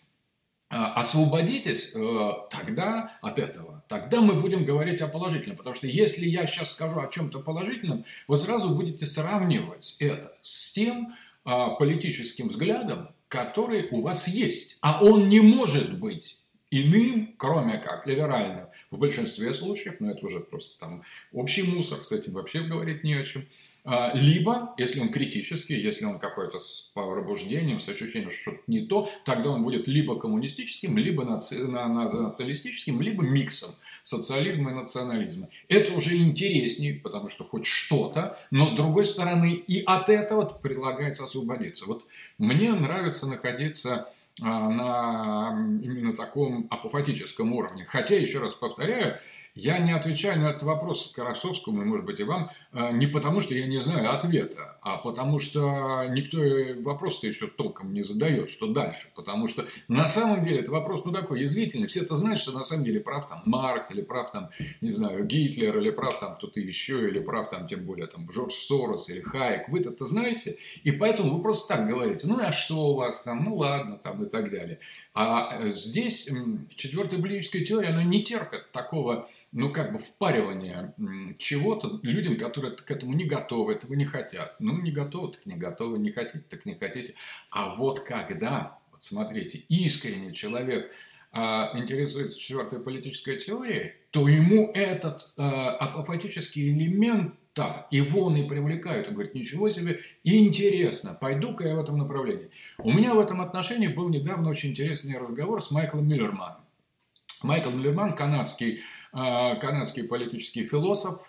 освободитесь тогда от этого, тогда мы будем говорить о положительном. Потому что если я сейчас скажу о чем-то положительном, вы сразу будете сравнивать это с тем политическим взглядом, который у вас есть. А он не может быть иным, кроме как либеральным, в большинстве случаев, но это уже просто там общий мусор, с этим вообще говорить не о чем. Либо, если он критический, если он какой-то с пробуждением, с ощущением, что что-то не то, тогда он будет либо коммунистическим, либо националистическим, либо миксом социализма и национализма. Это уже интереснее, потому что хоть что-то, но с другой стороны и от этого предлагается освободиться. Вот мне нравится находиться на именно таком апофатическом уровне. Хотя, еще раз повторяю, я не отвечаю на этот вопрос Карасовскому и, может быть, и вам, не потому, что я не знаю ответа, а потому что никто вопрос-то еще толком не задает, что дальше. Потому что на самом деле это вопрос, такой язвительный. Все это знают, что на самом деле прав там Маркс, или прав там, не знаю, Гитлер, или прав там кто-то еще, или прав там, тем более, там, Джордж Сорос или Хайек. Вы это знаете, и поэтому вы просто так говорите. А что у вас там? Ладно, там, и так далее. Здесь четвертая политическая теория, она не терпит такого, впаривания чего-то людям, которые к этому не готовы, этого не хотят. Не готовы, так не готовы, не хотите, так не хотите. А вот когда, вот смотрите, искренне человек интересуется четвертой политической теорией, то ему этот апофатический элемент его он и привлекает. Он говорит, ничего себе, интересно, пойду-ка я в этом направлении. У меня в этом отношении был недавно очень интересный разговор с Майклом Миллерманом. Майкл Миллерман, канадский политический философ,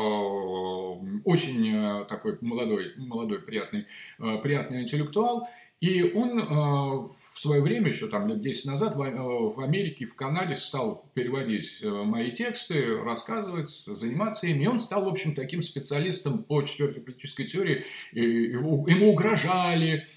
очень такой молодой приятный интеллектуал. И он в свое время, еще там лет 10 назад, в Америке, в Канаде стал переводить мои тексты, рассказывать, заниматься ими. И он стал, в общем, таким специалистом по четвертой политической теории. Ему угрожали,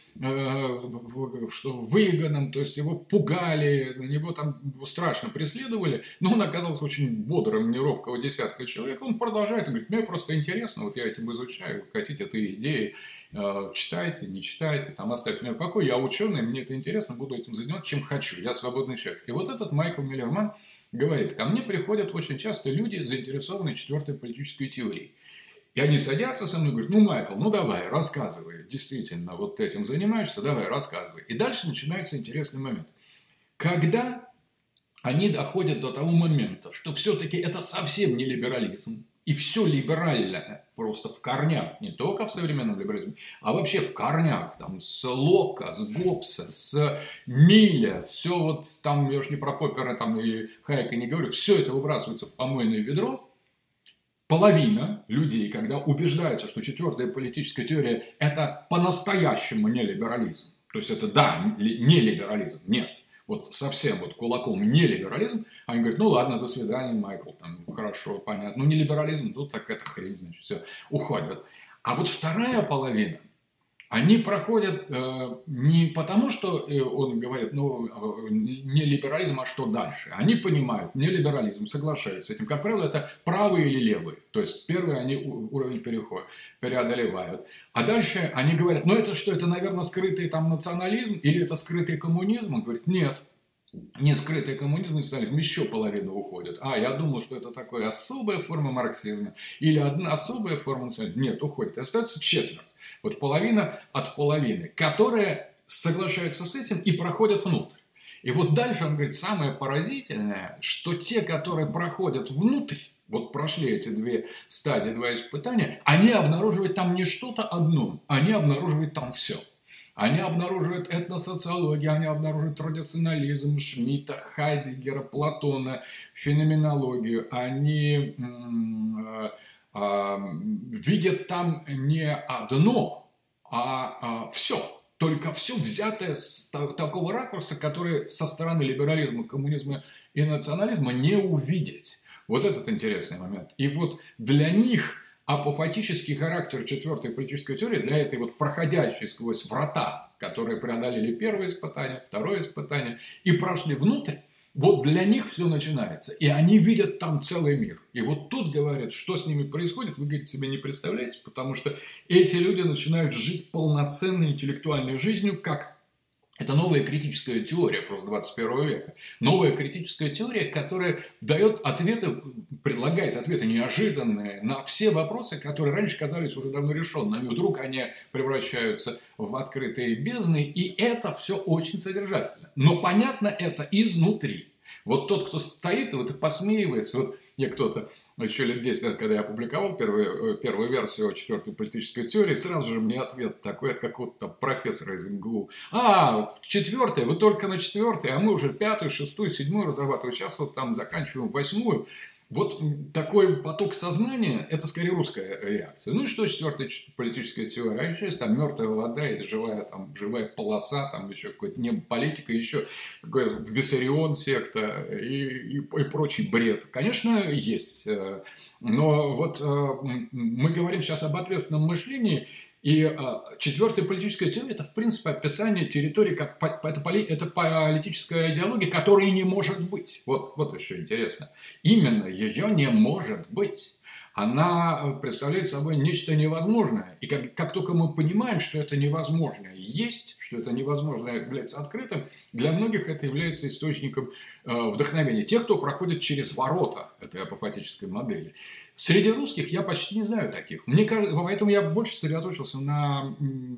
что выгоном, то есть его пугали, на него там страшно преследовали. Но он оказался очень бодрым, неробкого десятка человек. Он продолжает, он говорит, мне просто интересно, вот я этим изучаю, хотите этой идеи, читайте, не читайте, там оставьте меня в покое, я ученый, мне это интересно, буду этим заниматься, чем хочу, я свободный человек. И вот этот Майкл Миллерман говорит, ко мне приходят очень часто люди, заинтересованные четвертой политической теорией. И они садятся со мной и говорят, Майкл, давай, рассказывай, действительно, вот ты этим занимаешься, давай, рассказывай. И дальше начинается интересный момент. Когда они доходят до того момента, что все-таки это совсем не либерализм, и все либеральное просто в корнях, не только в современном либерализме, а вообще в корнях, там, с Локка, с Гоббса, с Милля, все вот там, я уж не про Поппера там, и Хайека не говорю, все это выбрасывается в помойное ведро. Половина людей, когда убеждаются, что четвертая политическая теория – это по-настоящему не либерализм, то есть это, да, не либерализм, нет, вот совсем вот кулаком не либерализм, они говорят, ладно, до свидания, Майкл, там, хорошо, понятно, не либерализм, так это хрень, значит, все, уходят. А вот вторая половина, они проходят не потому, что он говорит, не либерализм, а что дальше. Они понимают, не либерализм, соглашаются с этим. Как правило, это правые или левые. То есть, первый они уровень преодолевают. А дальше они говорят, это что, это, наверное, скрытый там национализм или это скрытый коммунизм? Он говорит, нет. Не скрытый коммунизм и национализм, еще половина уходит. Я думал, что это такая особая форма марксизма или одна особая форма национализма. Нет, уходит. Остается четверть. Вот половина от половины, которая соглашается с этим и проходят внутрь. И вот дальше он говорит, самое поразительное, что те, которые проходят внутрь, вот прошли эти две стадии, два испытания, они обнаруживают там не что-то одно, они обнаруживают там все. Они обнаруживают этносоциологию, они обнаруживают традиционализм Шмидта, Хайдеггера, Платона, феноменологию. Они видят там не одно, а все. Только все взятое с такого ракурса, который со стороны либерализма, коммунизма и национализма не увидеть. Вот этот интересный момент. И вот для них апофатический характер четвертой политической теории, для этой вот проходящей сквозь врата, которые преодолели первое испытание, второе испытание и прошли внутрь, вот для них все начинается. И они видят там целый мир. И вот тут, говорят, что с ними происходит, вы, говорит, себе не представляете, потому что эти люди начинают жить полноценной интеллектуальной жизнью, как это новая критическая теория просто 21 века. Новая критическая теория, которая дает ответы, предлагает ответы неожиданные на все вопросы, которые раньше казались уже давно решенными. Вдруг они превращаются в открытые бездны, и это все очень содержательно. Но понятно это изнутри. Вот тот, кто стоит и посмеивается, вот мне кто-то еще лет 10 лет, когда я опубликовал первую версию четвертой политической теории, сразу же мне ответ такой от какого-то профессора из МГУ. Четвертая, вы только на четвертой, а мы уже пятую, шестую, седьмую разрабатываем. Сейчас вот там заканчиваем восьмую. Вот такой поток сознания, это скорее русская реакция. И что четвертая политическая теория? А еще есть там мертвая вода, это живая полоса, там еще какой-то неполитика, еще какой-то Виссарион секта и прочий бред. Конечно, есть. Но вот мы говорим сейчас об ответственном мышлении, и четвертая политическая теория – это, в принципе, описание территории, это политическая идеология, которой не может быть. Вот еще интересно. Именно ее не может быть. она представляет собой нечто невозможное. И как только мы понимаем, что это невозможное есть, что это невозможное является открытым, для многих это является источником вдохновения. Тех, кто проходит через ворота этой апофатической модели. Среди русских я почти не знаю таких. Мне кажется, поэтому я больше сосредоточился на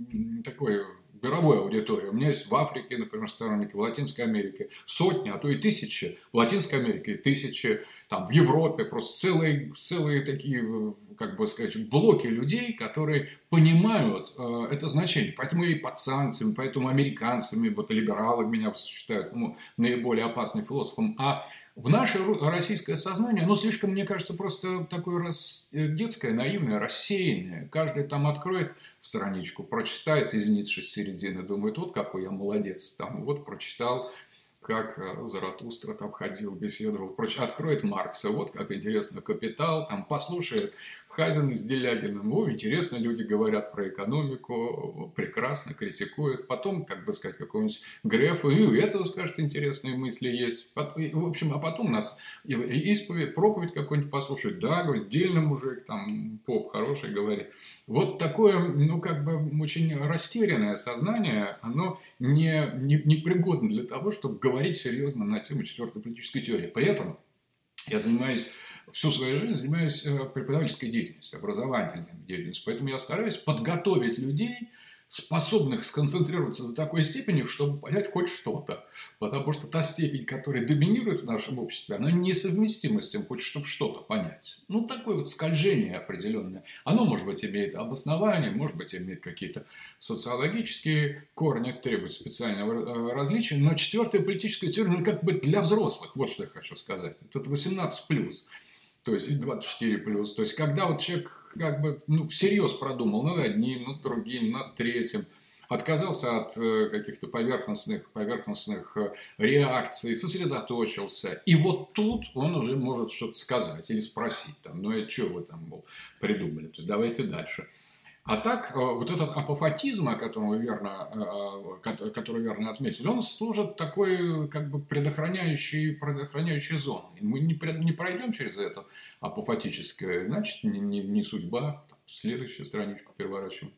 такой мировой аудитории. У меня есть в Африке, например, сторонники, в Латинской Америке сотни, а то и тысячи. В Латинской Америке тысячи, там, в Европе просто целые такие, как бы сказать, блоки людей, которые понимают это значение. Поэтому и под санкциями, поэтому американцами, вот либералы меня считают наиболее опасным философом. А в наше российское сознание, оно слишком, мне кажется, просто такое детское, наивное, рассеянное. Каждый там откроет страничку, прочитает из Ницше с середины, думает, вот какой я молодец. Там, вот прочитал, как Заратустра там ходил, беседовал. Откроет Маркса, вот как интересно, «Капитал», там послушает Хазин с Делягиным. О, интересно, люди говорят про экономику, прекрасно, критикуют. Потом, как бы сказать, какого-нибудь Грефа, и это, скажет, интересные мысли есть. В общем, а потом исповедь, проповедь какой-нибудь послушать. Да, говорит, дельный мужик, там, поп хороший, говорит. Вот такое, как бы, очень растерянное сознание, оно не пригодно для того, чтобы говорить серьезно на тему четвертой политической теории. При этом я всю свою жизнь занимаюсь преподавательской деятельностью, образовательной деятельностью. Поэтому я стараюсь подготовить людей, способных сконцентрироваться до такой степени, чтобы понять хоть что-то. Потому что та степень, которая доминирует в нашем обществе, она несовместима с тем, хоть чтобы что-то понять. Такое вот скольжение определенное. Оно, может быть, имеет обоснование, может быть, имеет какие-то социологические корни, требует специального различия. Но четвертая политическая теория, как бы для взрослых, вот что я хочу сказать. Это 18+. То есть 24+. То есть, когда вот человек как бы всерьез продумал над одним, над другим, над третьим, отказался от каких-то поверхностных реакций, сосредоточился. И вот тут он уже может что-то сказать или спросить. Там, что вы там, придумали? То есть, давайте дальше. А так, вот этот апофатизм, который вы верно отметили, он служит такой, как бы, предохраняющей зоной. Мы не пройдем через это апофатическое, значит, не судьба. Следующую страничку переворачиваем.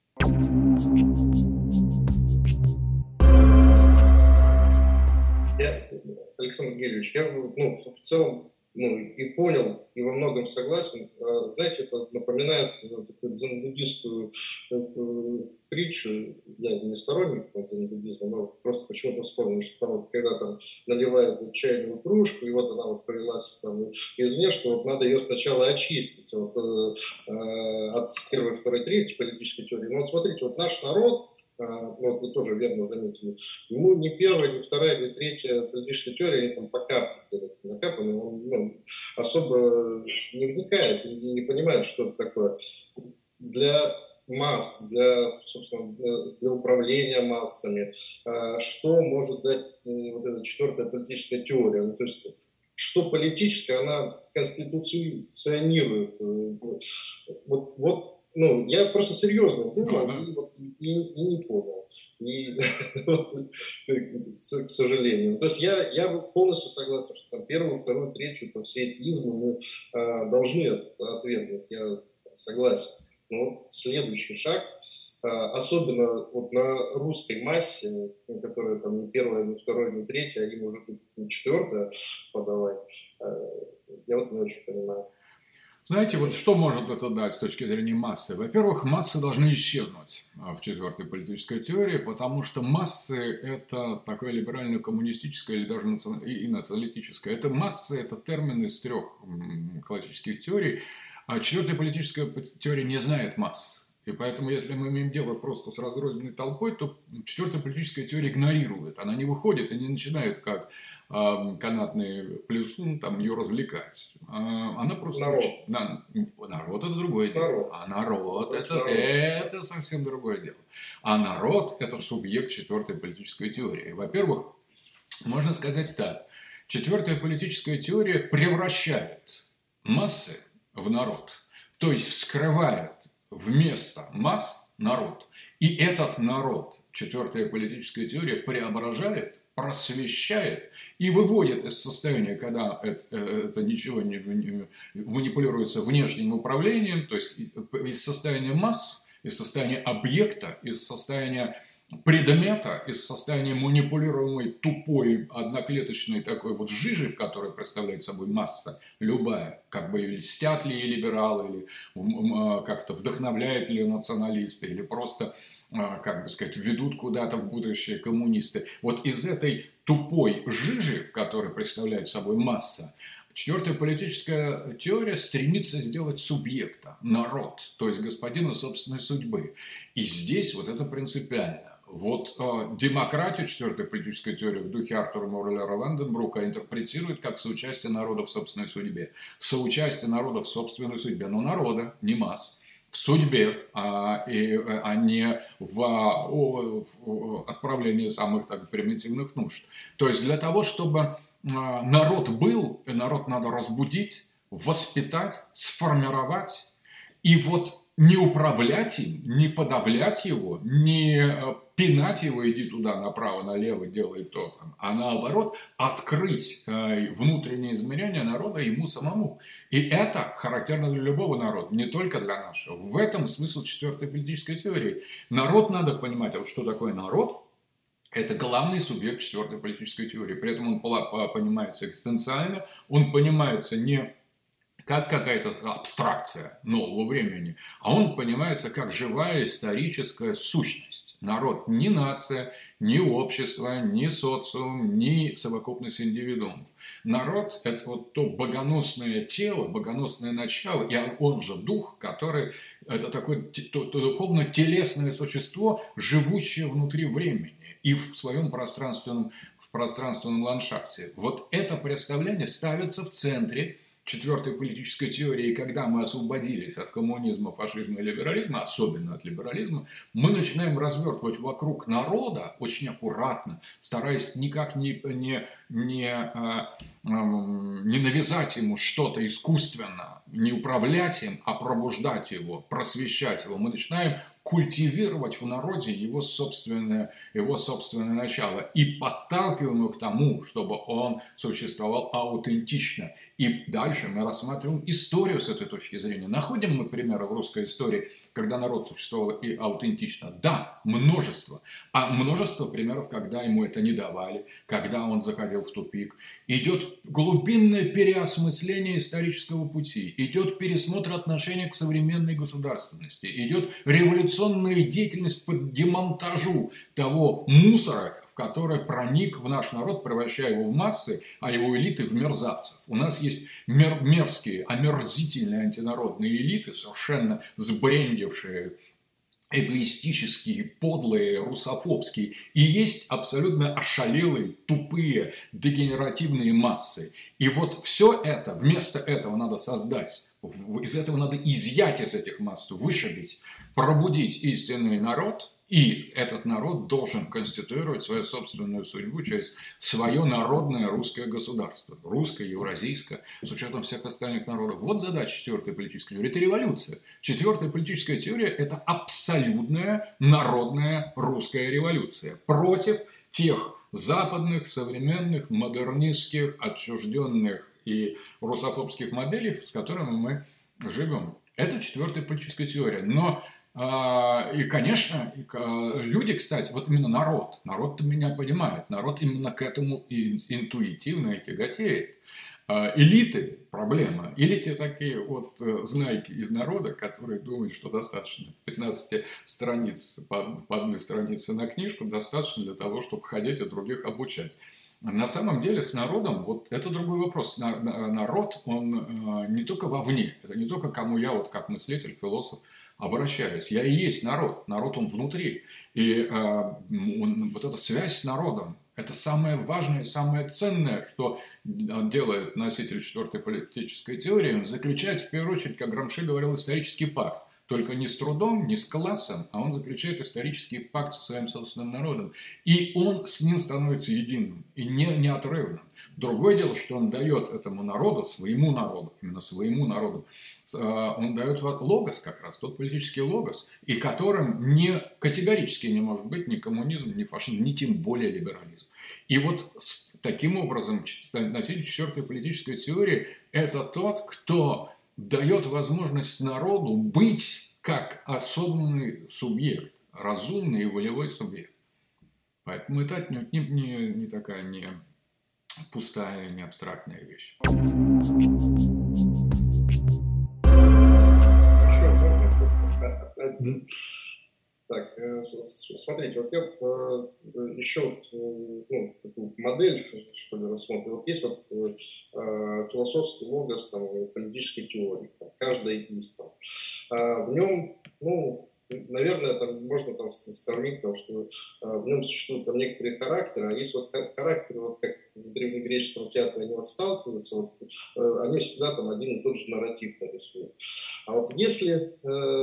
Александр Гельевич, я в целом и понял, и во многом согласен. Знаете, это напоминает такую дзен-буддистскую притчу. Я не сторонник дзен-буддизма, но просто почему-то вспомнил, что там, когда там наливают чайную кружку, и вот она вот полилась там извне, что вот надо ее сначала очистить от первой, второй, третьей политической теории. Но вот смотрите, вот наш народ, вот вы тоже верно заметили, ему ни первая, ни вторая, ни третья политическая теория, они там накапаны, он особо не вникает, не понимает, что это такое. Для масс, собственно, для управления массами, что может дать вот эта четвертая политическая теория. То есть, что политическое, она конституционирует. Я просто серьезно думал и не понял. К сожалению. То есть я полностью согласен, что там первую, вторую, третью, все эти измы мы должны отвергнуть. Я согласен. Но следующий шаг, особенно вот на русской массе, которая там не первая, не вторая, не третья, а им уже не четвертая подавать, я вот не очень понимаю. Знаете, вот что может это дать с точки зрения массы? Во-первых, массы должны исчезнуть в четвертой политической теории, потому что массы – это такое либерально-коммунистическое или даже и националистическое. Это массы – это термин из 3 классических теорий. А четвертая политическая теория не знает масс. И поэтому, если мы имеем дело просто с разрозненной толпой, то четвертая политическая теория игнорирует. Она не выходит и не начинает, как канатный плюсун, там, ее развлекать. Она просто... Народ – это другое дело. А народ – это совсем другое дело. А народ – это субъект четвертой политической теории. Во-первых, можно сказать так. Четвертая политическая теория превращает массы в народ. То есть, вскрывает вместо масс народ. И этот народ четвертая политическая теория преображает просвещает и выводит из состояния, когда это ничего не манипулируется внешним управлением, то есть из состояния масс, из состояния объекта, из состояния предмета, из состояния манипулируемой тупой одноклеточной такой вот жижи, которая представляет собой масса любая, как бы льстят ли либералы, или как-то вдохновляет ли националисты, или просто, как бы сказать, ведут куда-то в будущее коммунисты. Вот из этой тупой жижи, которая представляет собой масса, четвертая политическая теория стремится сделать субъекта, народ, то есть господина собственной судьбы. И здесь вот это принципиально. Вот демократию четвертой политической теории в духе Артура Мореллера Ванденбрука интерпретирует как соучастие народа в собственной судьбе. Соучастие народа в собственной судьбе, но народа, не масс, в судьбе, а не в отправлении самых так, примитивных нужд. То есть для того, чтобы народ был, народ надо разбудить, воспитать, сформировать, и вот не управлять им, не подавлять его, не пинать его, иди туда, направо, налево, делай то, а наоборот, открыть внутреннее измерение народа ему самому. И это характерно для любого народа, не только для нашего. В этом смысл четвертой политической теории. Народ надо понимать, а вот что такое народ? Это главный субъект четвертой политической теории. При этом он понимается экзистенциально, он понимается не как какая-то абстракция нового времени, а он понимается как живая историческая сущность. Народ не нация, не общество, не социум, не совокупность индивидуумов. Народ – это вот то богоносное тело, богоносное начало, и он же дух, который – это такое то духовно-телесное существо, живущее внутри времени и в своем пространственном ландшафте. Вот это представление ставится в центре четвертой политической теории, когда мы освободились от коммунизма, фашизма и либерализма, особенно от либерализма, мы начинаем развертывать вокруг народа очень аккуратно, стараясь никак не навязать ему что-то искусственно, не управлять им, а пробуждать его, просвещать его. Мы начинаем культивировать в народе его собственное начало и подталкиваем его к тому, чтобы он существовал аутентично. И дальше мы рассматриваем историю с этой точки зрения. Находим мы примеры в русской истории, когда народ существовал и аутентично? Да, множество. А множество примеров, когда ему это не давали, когда он заходил в тупик. Идет глубинное переосмысление исторического пути, идет пересмотр отношения к современной государственности, идет революционная деятельность по демонтажу того мусора, в который проник в наш народ, превращая его в массы, а его элиты в мерзавцев. У нас есть мерзкие, омерзительные антинародные элиты, совершенно сбрендившие, эгоистические, подлые, русофобские. И есть абсолютно ошалелые, тупые, дегенеративные массы. И вот все это, вместо этого надо создать, из этого надо изъять из этих масс, вышибить, пробудить истинный народ. И этот народ должен конституировать свою собственную судьбу через свое народное русское государство. Русское, евразийское, с учетом всех остальных народов. Вот задача четвертой политической теории. Это революция. Четвертая политическая теория – это абсолютная народная русская революция. Против тех западных, современных, модернистских, отчужденных и русофобских моделей, с которыми мы живем. Это четвертая политическая теория. Но и, конечно, люди, кстати, вот именно народ-то меня понимает, народ именно к этому интуитивно и тяготеет. Элиты – проблема. Или те такие вот знайки из народа, которые думают, что достаточно 15 страниц по одной странице на книжку достаточно для того, чтобы ходить и других обучать. На самом деле с народом, вот это другой вопрос. Народ, он не только вовне, это не только кому я, вот как мыслитель, философ, обращаюсь. Я и есть народ. Народ, он внутри. И вот эта связь с народом, это самое важное, самое ценное, что делает носитель четвертой политической теории. Он заключает, в первую очередь, как Грамши говорил, исторический пакт. Только не с трудом, не с классом, а он заключает исторический пакт со своим собственным народом. И он с ним становится единым и неотрывным. Другое дело, что он дает этому народу, именно своему народу, он дает логос как раз, тот политический логос, и которым категорически не может быть ни коммунизм, ни фашизм, ни тем более либерализм. И вот таким образом носитель четвертой политической теории – это тот, кто дает возможность народу быть как осознанный субъект, разумный и волевой субъект. Поэтому это отнюдь не такая не пустая, не абстрактная вещь. Так, смотрите, вот я еще такую модель, что ли, рассмотрю. Вот есть вот философский логос там, политической теории, там, каждая из там. В нем, наверное, там можно там сравнить, потому что в нем существуют там некоторые характеры, а есть вот характеры, вот как в древнегреческом театре они вот сталкиваются, вот, они всегда там один и тот же нарратив нарисуют. А вот если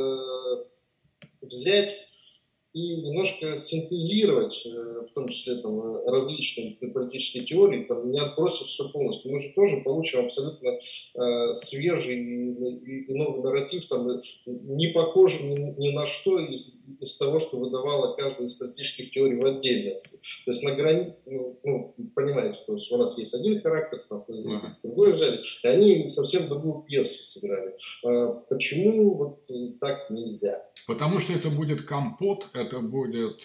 взять и немножко синтезировать, в том числе там, различные политические теории, там, не отбросив все полностью, мы же тоже получим абсолютно свежий и новый нарратив, там, не похожий ни на что из того, что выдавала каждая из политических теорий в отдельности. То есть на границе, понимаете, то есть у нас есть один характер, другой взяли, и они совсем другую пьесу сыграли. Почему вот так нельзя? Потому что это будет компот, это будет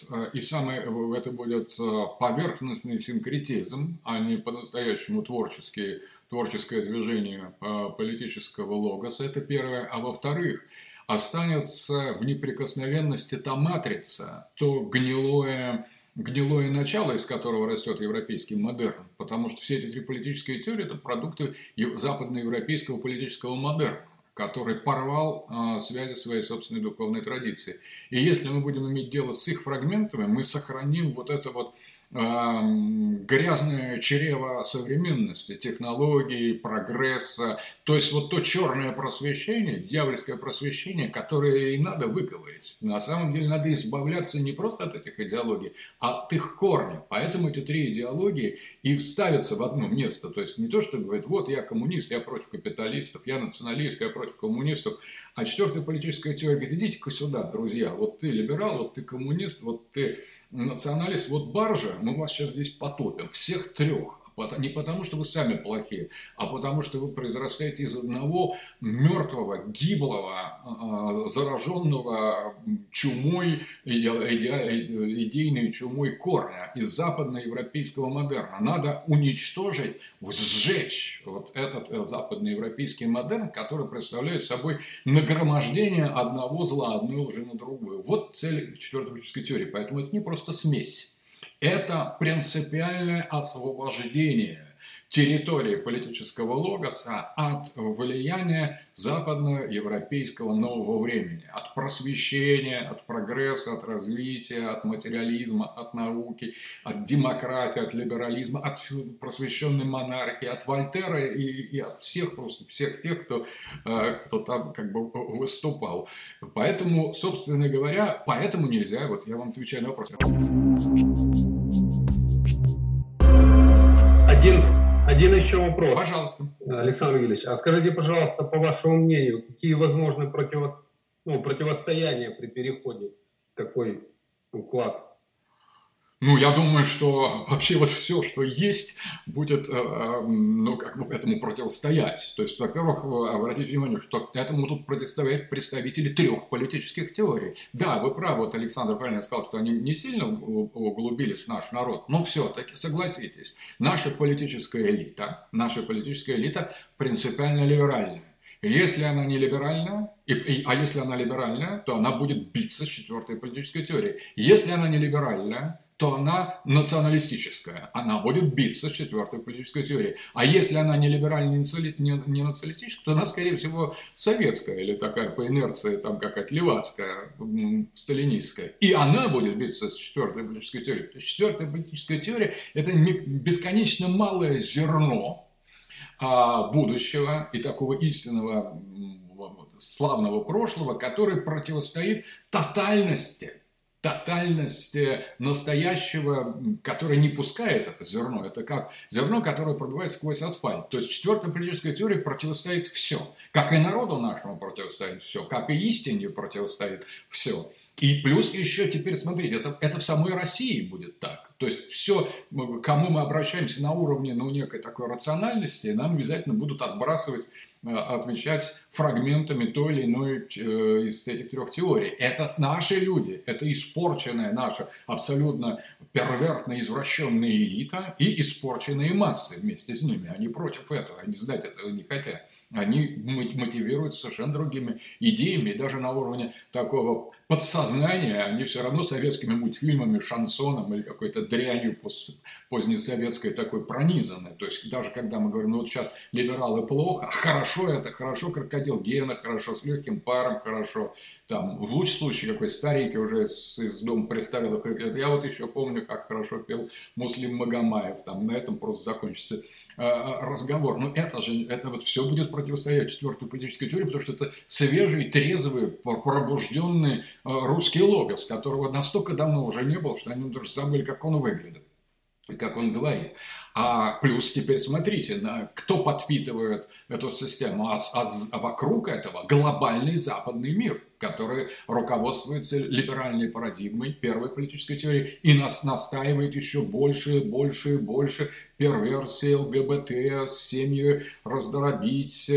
поверхностный синкретизм, а не по-настоящему творческое движение политического логоса, это первое. А во-вторых, останется в неприкосновенности та матрица, то гнилое начало, из которого растет европейский модерн, потому что все эти три политические теории – это продукты западноевропейского политического модерна, который порвал связи своей собственной духовной традиции. И если мы будем иметь дело с их фрагментами, мы сохраним вот это вот грязное чрево современности, технологий, прогресса, то есть вот то черное просвещение, дьявольское просвещение, которое и надо выковырять. На самом деле надо избавляться не просто от этих идеологий, а от их корня. Поэтому эти три идеологии и вставятся в одно место. То есть не то, что говорит, вот я коммунист, я против капиталистов, я националист, я против коммунистов. А четвертая политическая теория говорит, идите-ка сюда, друзья, вот ты либерал, вот ты коммунист, вот ты националист, вот баржа, мы вас сейчас здесь потопим, всех трех. Не потому, что вы сами плохие, а потому, что вы произрастаете из одного мертвого, гиблого, зараженного чумой, идейной чумой корня из западноевропейского модерна. Надо уничтожить, сжечь вот этот западноевропейский модерн, который представляет собой нагромождение одного зла, одной лжи на другую. Вот цель четвертой политической теории. Поэтому это не просто смесь. Это принципиальное освобождение территории политического логоса от влияния западноевропейского нового времени, от просвещения, от прогресса, от развития, от материализма, от науки, от демократии, от либерализма, от просвещенной монархии, от Вольтера и от всех тех, кто там как бы выступал. Поэтому, собственно говоря, поэтому нельзя, вот я вам отвечаю на вопрос. Один еще вопрос. Пожалуйста. Александр Юрьевич, а скажите, пожалуйста, по вашему мнению, какие возможны противостояния при переходе в такой уклад? Я думаю, что вообще вот все, что есть, будет, этому противостоять. То есть, во-первых, обратите внимание, что этому тут противостоят представители трех политических теорий. Да, вы правы, вот Александр правильно сказал, что они не сильно углубились в наш народ, но все-таки, согласитесь, наша политическая элита принципиально либеральная. Если она не либеральная, если она либеральная, то она будет биться с четвертой политической теорией. Если она не либеральная, то она националистическая. Она будет биться с четвертой политической теорией. А если она не либеральная, не националистическая, то она, скорее всего, советская или такая по инерции, там какая-то левацкая, сталинистская. И она будет биться с четвертой политической теорией. То есть четвертая политическая теория – это бесконечно малое зерно будущего и такого истинного славного прошлого, который противостоит тотальности настоящего, который не пускает это зерно. Это как зерно, которое пробивает сквозь асфальт. То есть четвертая политическая теория противостоит все. Как и народу нашему противостоит все, как и истине противостоит все. И плюс еще теперь, смотрите, это в самой России будет так. То есть все, к кому мы обращаемся на уровне некой такой рациональности, нам обязательно будут отвечать фрагментами той или иной из этих трех теорий. Это наши люди, это испорченная наша абсолютно первертно извращенная элита и испорченные массы вместе с ними. Они против этого, они знать этого не хотят. Они мотивируют совершенно другими идеями, и даже на уровне такого подсознания они все равно советскими мультфильмами, шансоном или какой-то дрянью позднесоветской такой пронизаны. То есть даже когда мы говорим, ну вот сейчас либералы плохо, хорошо это, хорошо крокодил Гена, хорошо с легким паром, хорошо. Там, в лучшем случае, какой старенький уже из дома представил. Я вот еще помню, как хорошо пел Муслим Магомаев. Там, на этом просто закончится разговор. Но это вот все будет противостоять четвертой политической теории, потому что это свежий, трезвый, пробужденный русский логос, которого настолько давно уже не было, что они даже забыли, как он выглядит и как он говорит. А плюс теперь смотрите, кто подпитывает эту систему, а вокруг этого глобальный западный мир, который руководствуется либеральной парадигмой первой политической теории и нас настаивает еще больше, больше, больше перверсии, ЛГБТ, семьи раздробить,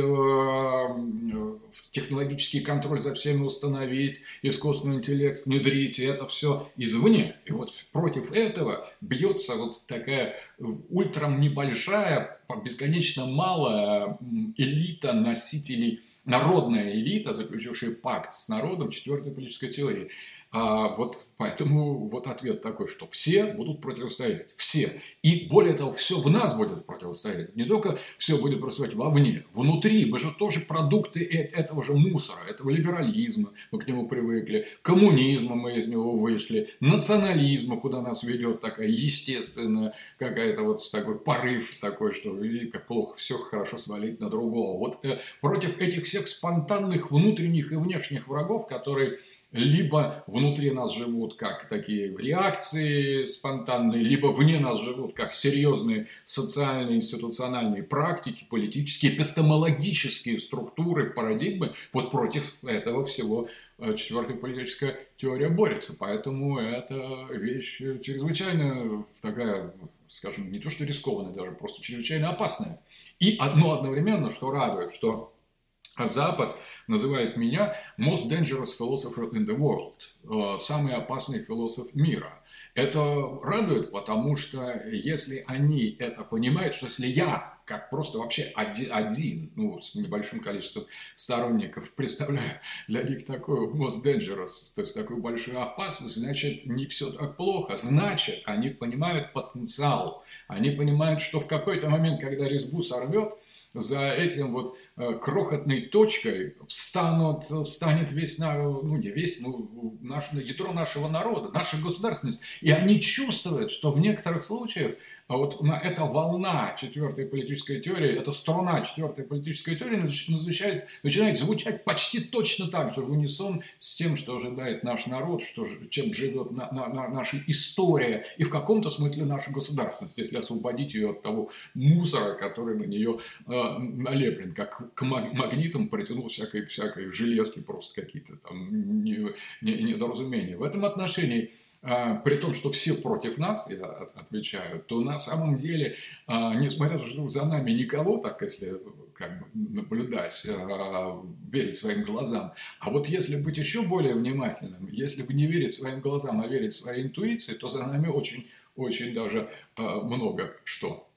технологический контроль за всеми установить, искусственный интеллект внедрить, и это все извне. И вот против этого бьется вот такая ультрам небольшая, бесконечно малая элита носителей, народная элита, заключившая пакт с народом четвертой политической теории. Вот поэтому вот ответ такой, что все будут противостоять. Все. И более того, все в нас будет противостоять. Не только все будет противостоять вовне. Внутри. Мы же тоже продукты этого же мусора, этого либерализма. Мы к нему привыкли. Коммунизма мы из него вышли. Национализма, куда нас ведет такая естественная какая-то вот такой порыв такой, что как плохо все хорошо свалить на другого. Вот против этих всех спонтанных внутренних и внешних врагов, которые либо внутри нас живут как такие реакции спонтанные, либо вне нас живут как серьезные социальные, институциональные практики, политические, эпистемологические структуры, парадигмы. Вот против этого всего четвертая политическая теория борется. Поэтому это вещь чрезвычайно такая, скажем, не то что рискованная, даже просто чрезвычайно опасная. И одновременно, что радует, что Запад называет меня most dangerous philosopher in the world, самый опасный философ мира. Это радует, потому что если они это понимают, что если я, как просто вообще один, с небольшим количеством сторонников, представляю для них такую most dangerous, то есть такую большую опасность, значит, не все так плохо. Значит, они понимают потенциал. Они понимают, что в какой-то момент, когда резьбу сорвет, за этим вот крохотной точкой встанет весь, ядро нашего народа, наша государственность. И они чувствуют, что в некоторых случаях вот эта волна четвертой политической теории, эта струна четвертой политической теории начинает звучать почти точно так же в унисон с тем, что ожидает наш народ, чем живет наша история и в каком-то смысле наша государственность, если освободить ее от того мусора, который на нее налеплен, как к магнитам притянул всякой железки, просто какие-то там недоразумения. В этом отношении, при том, что все против нас, я отвечаю, то на самом деле, несмотря на то, что за нами никого, так если наблюдать, верить своим глазам, а вот если быть еще более внимательным, если бы не верить своим глазам, а верить своей интуиции, то за нами очень, очень даже много что.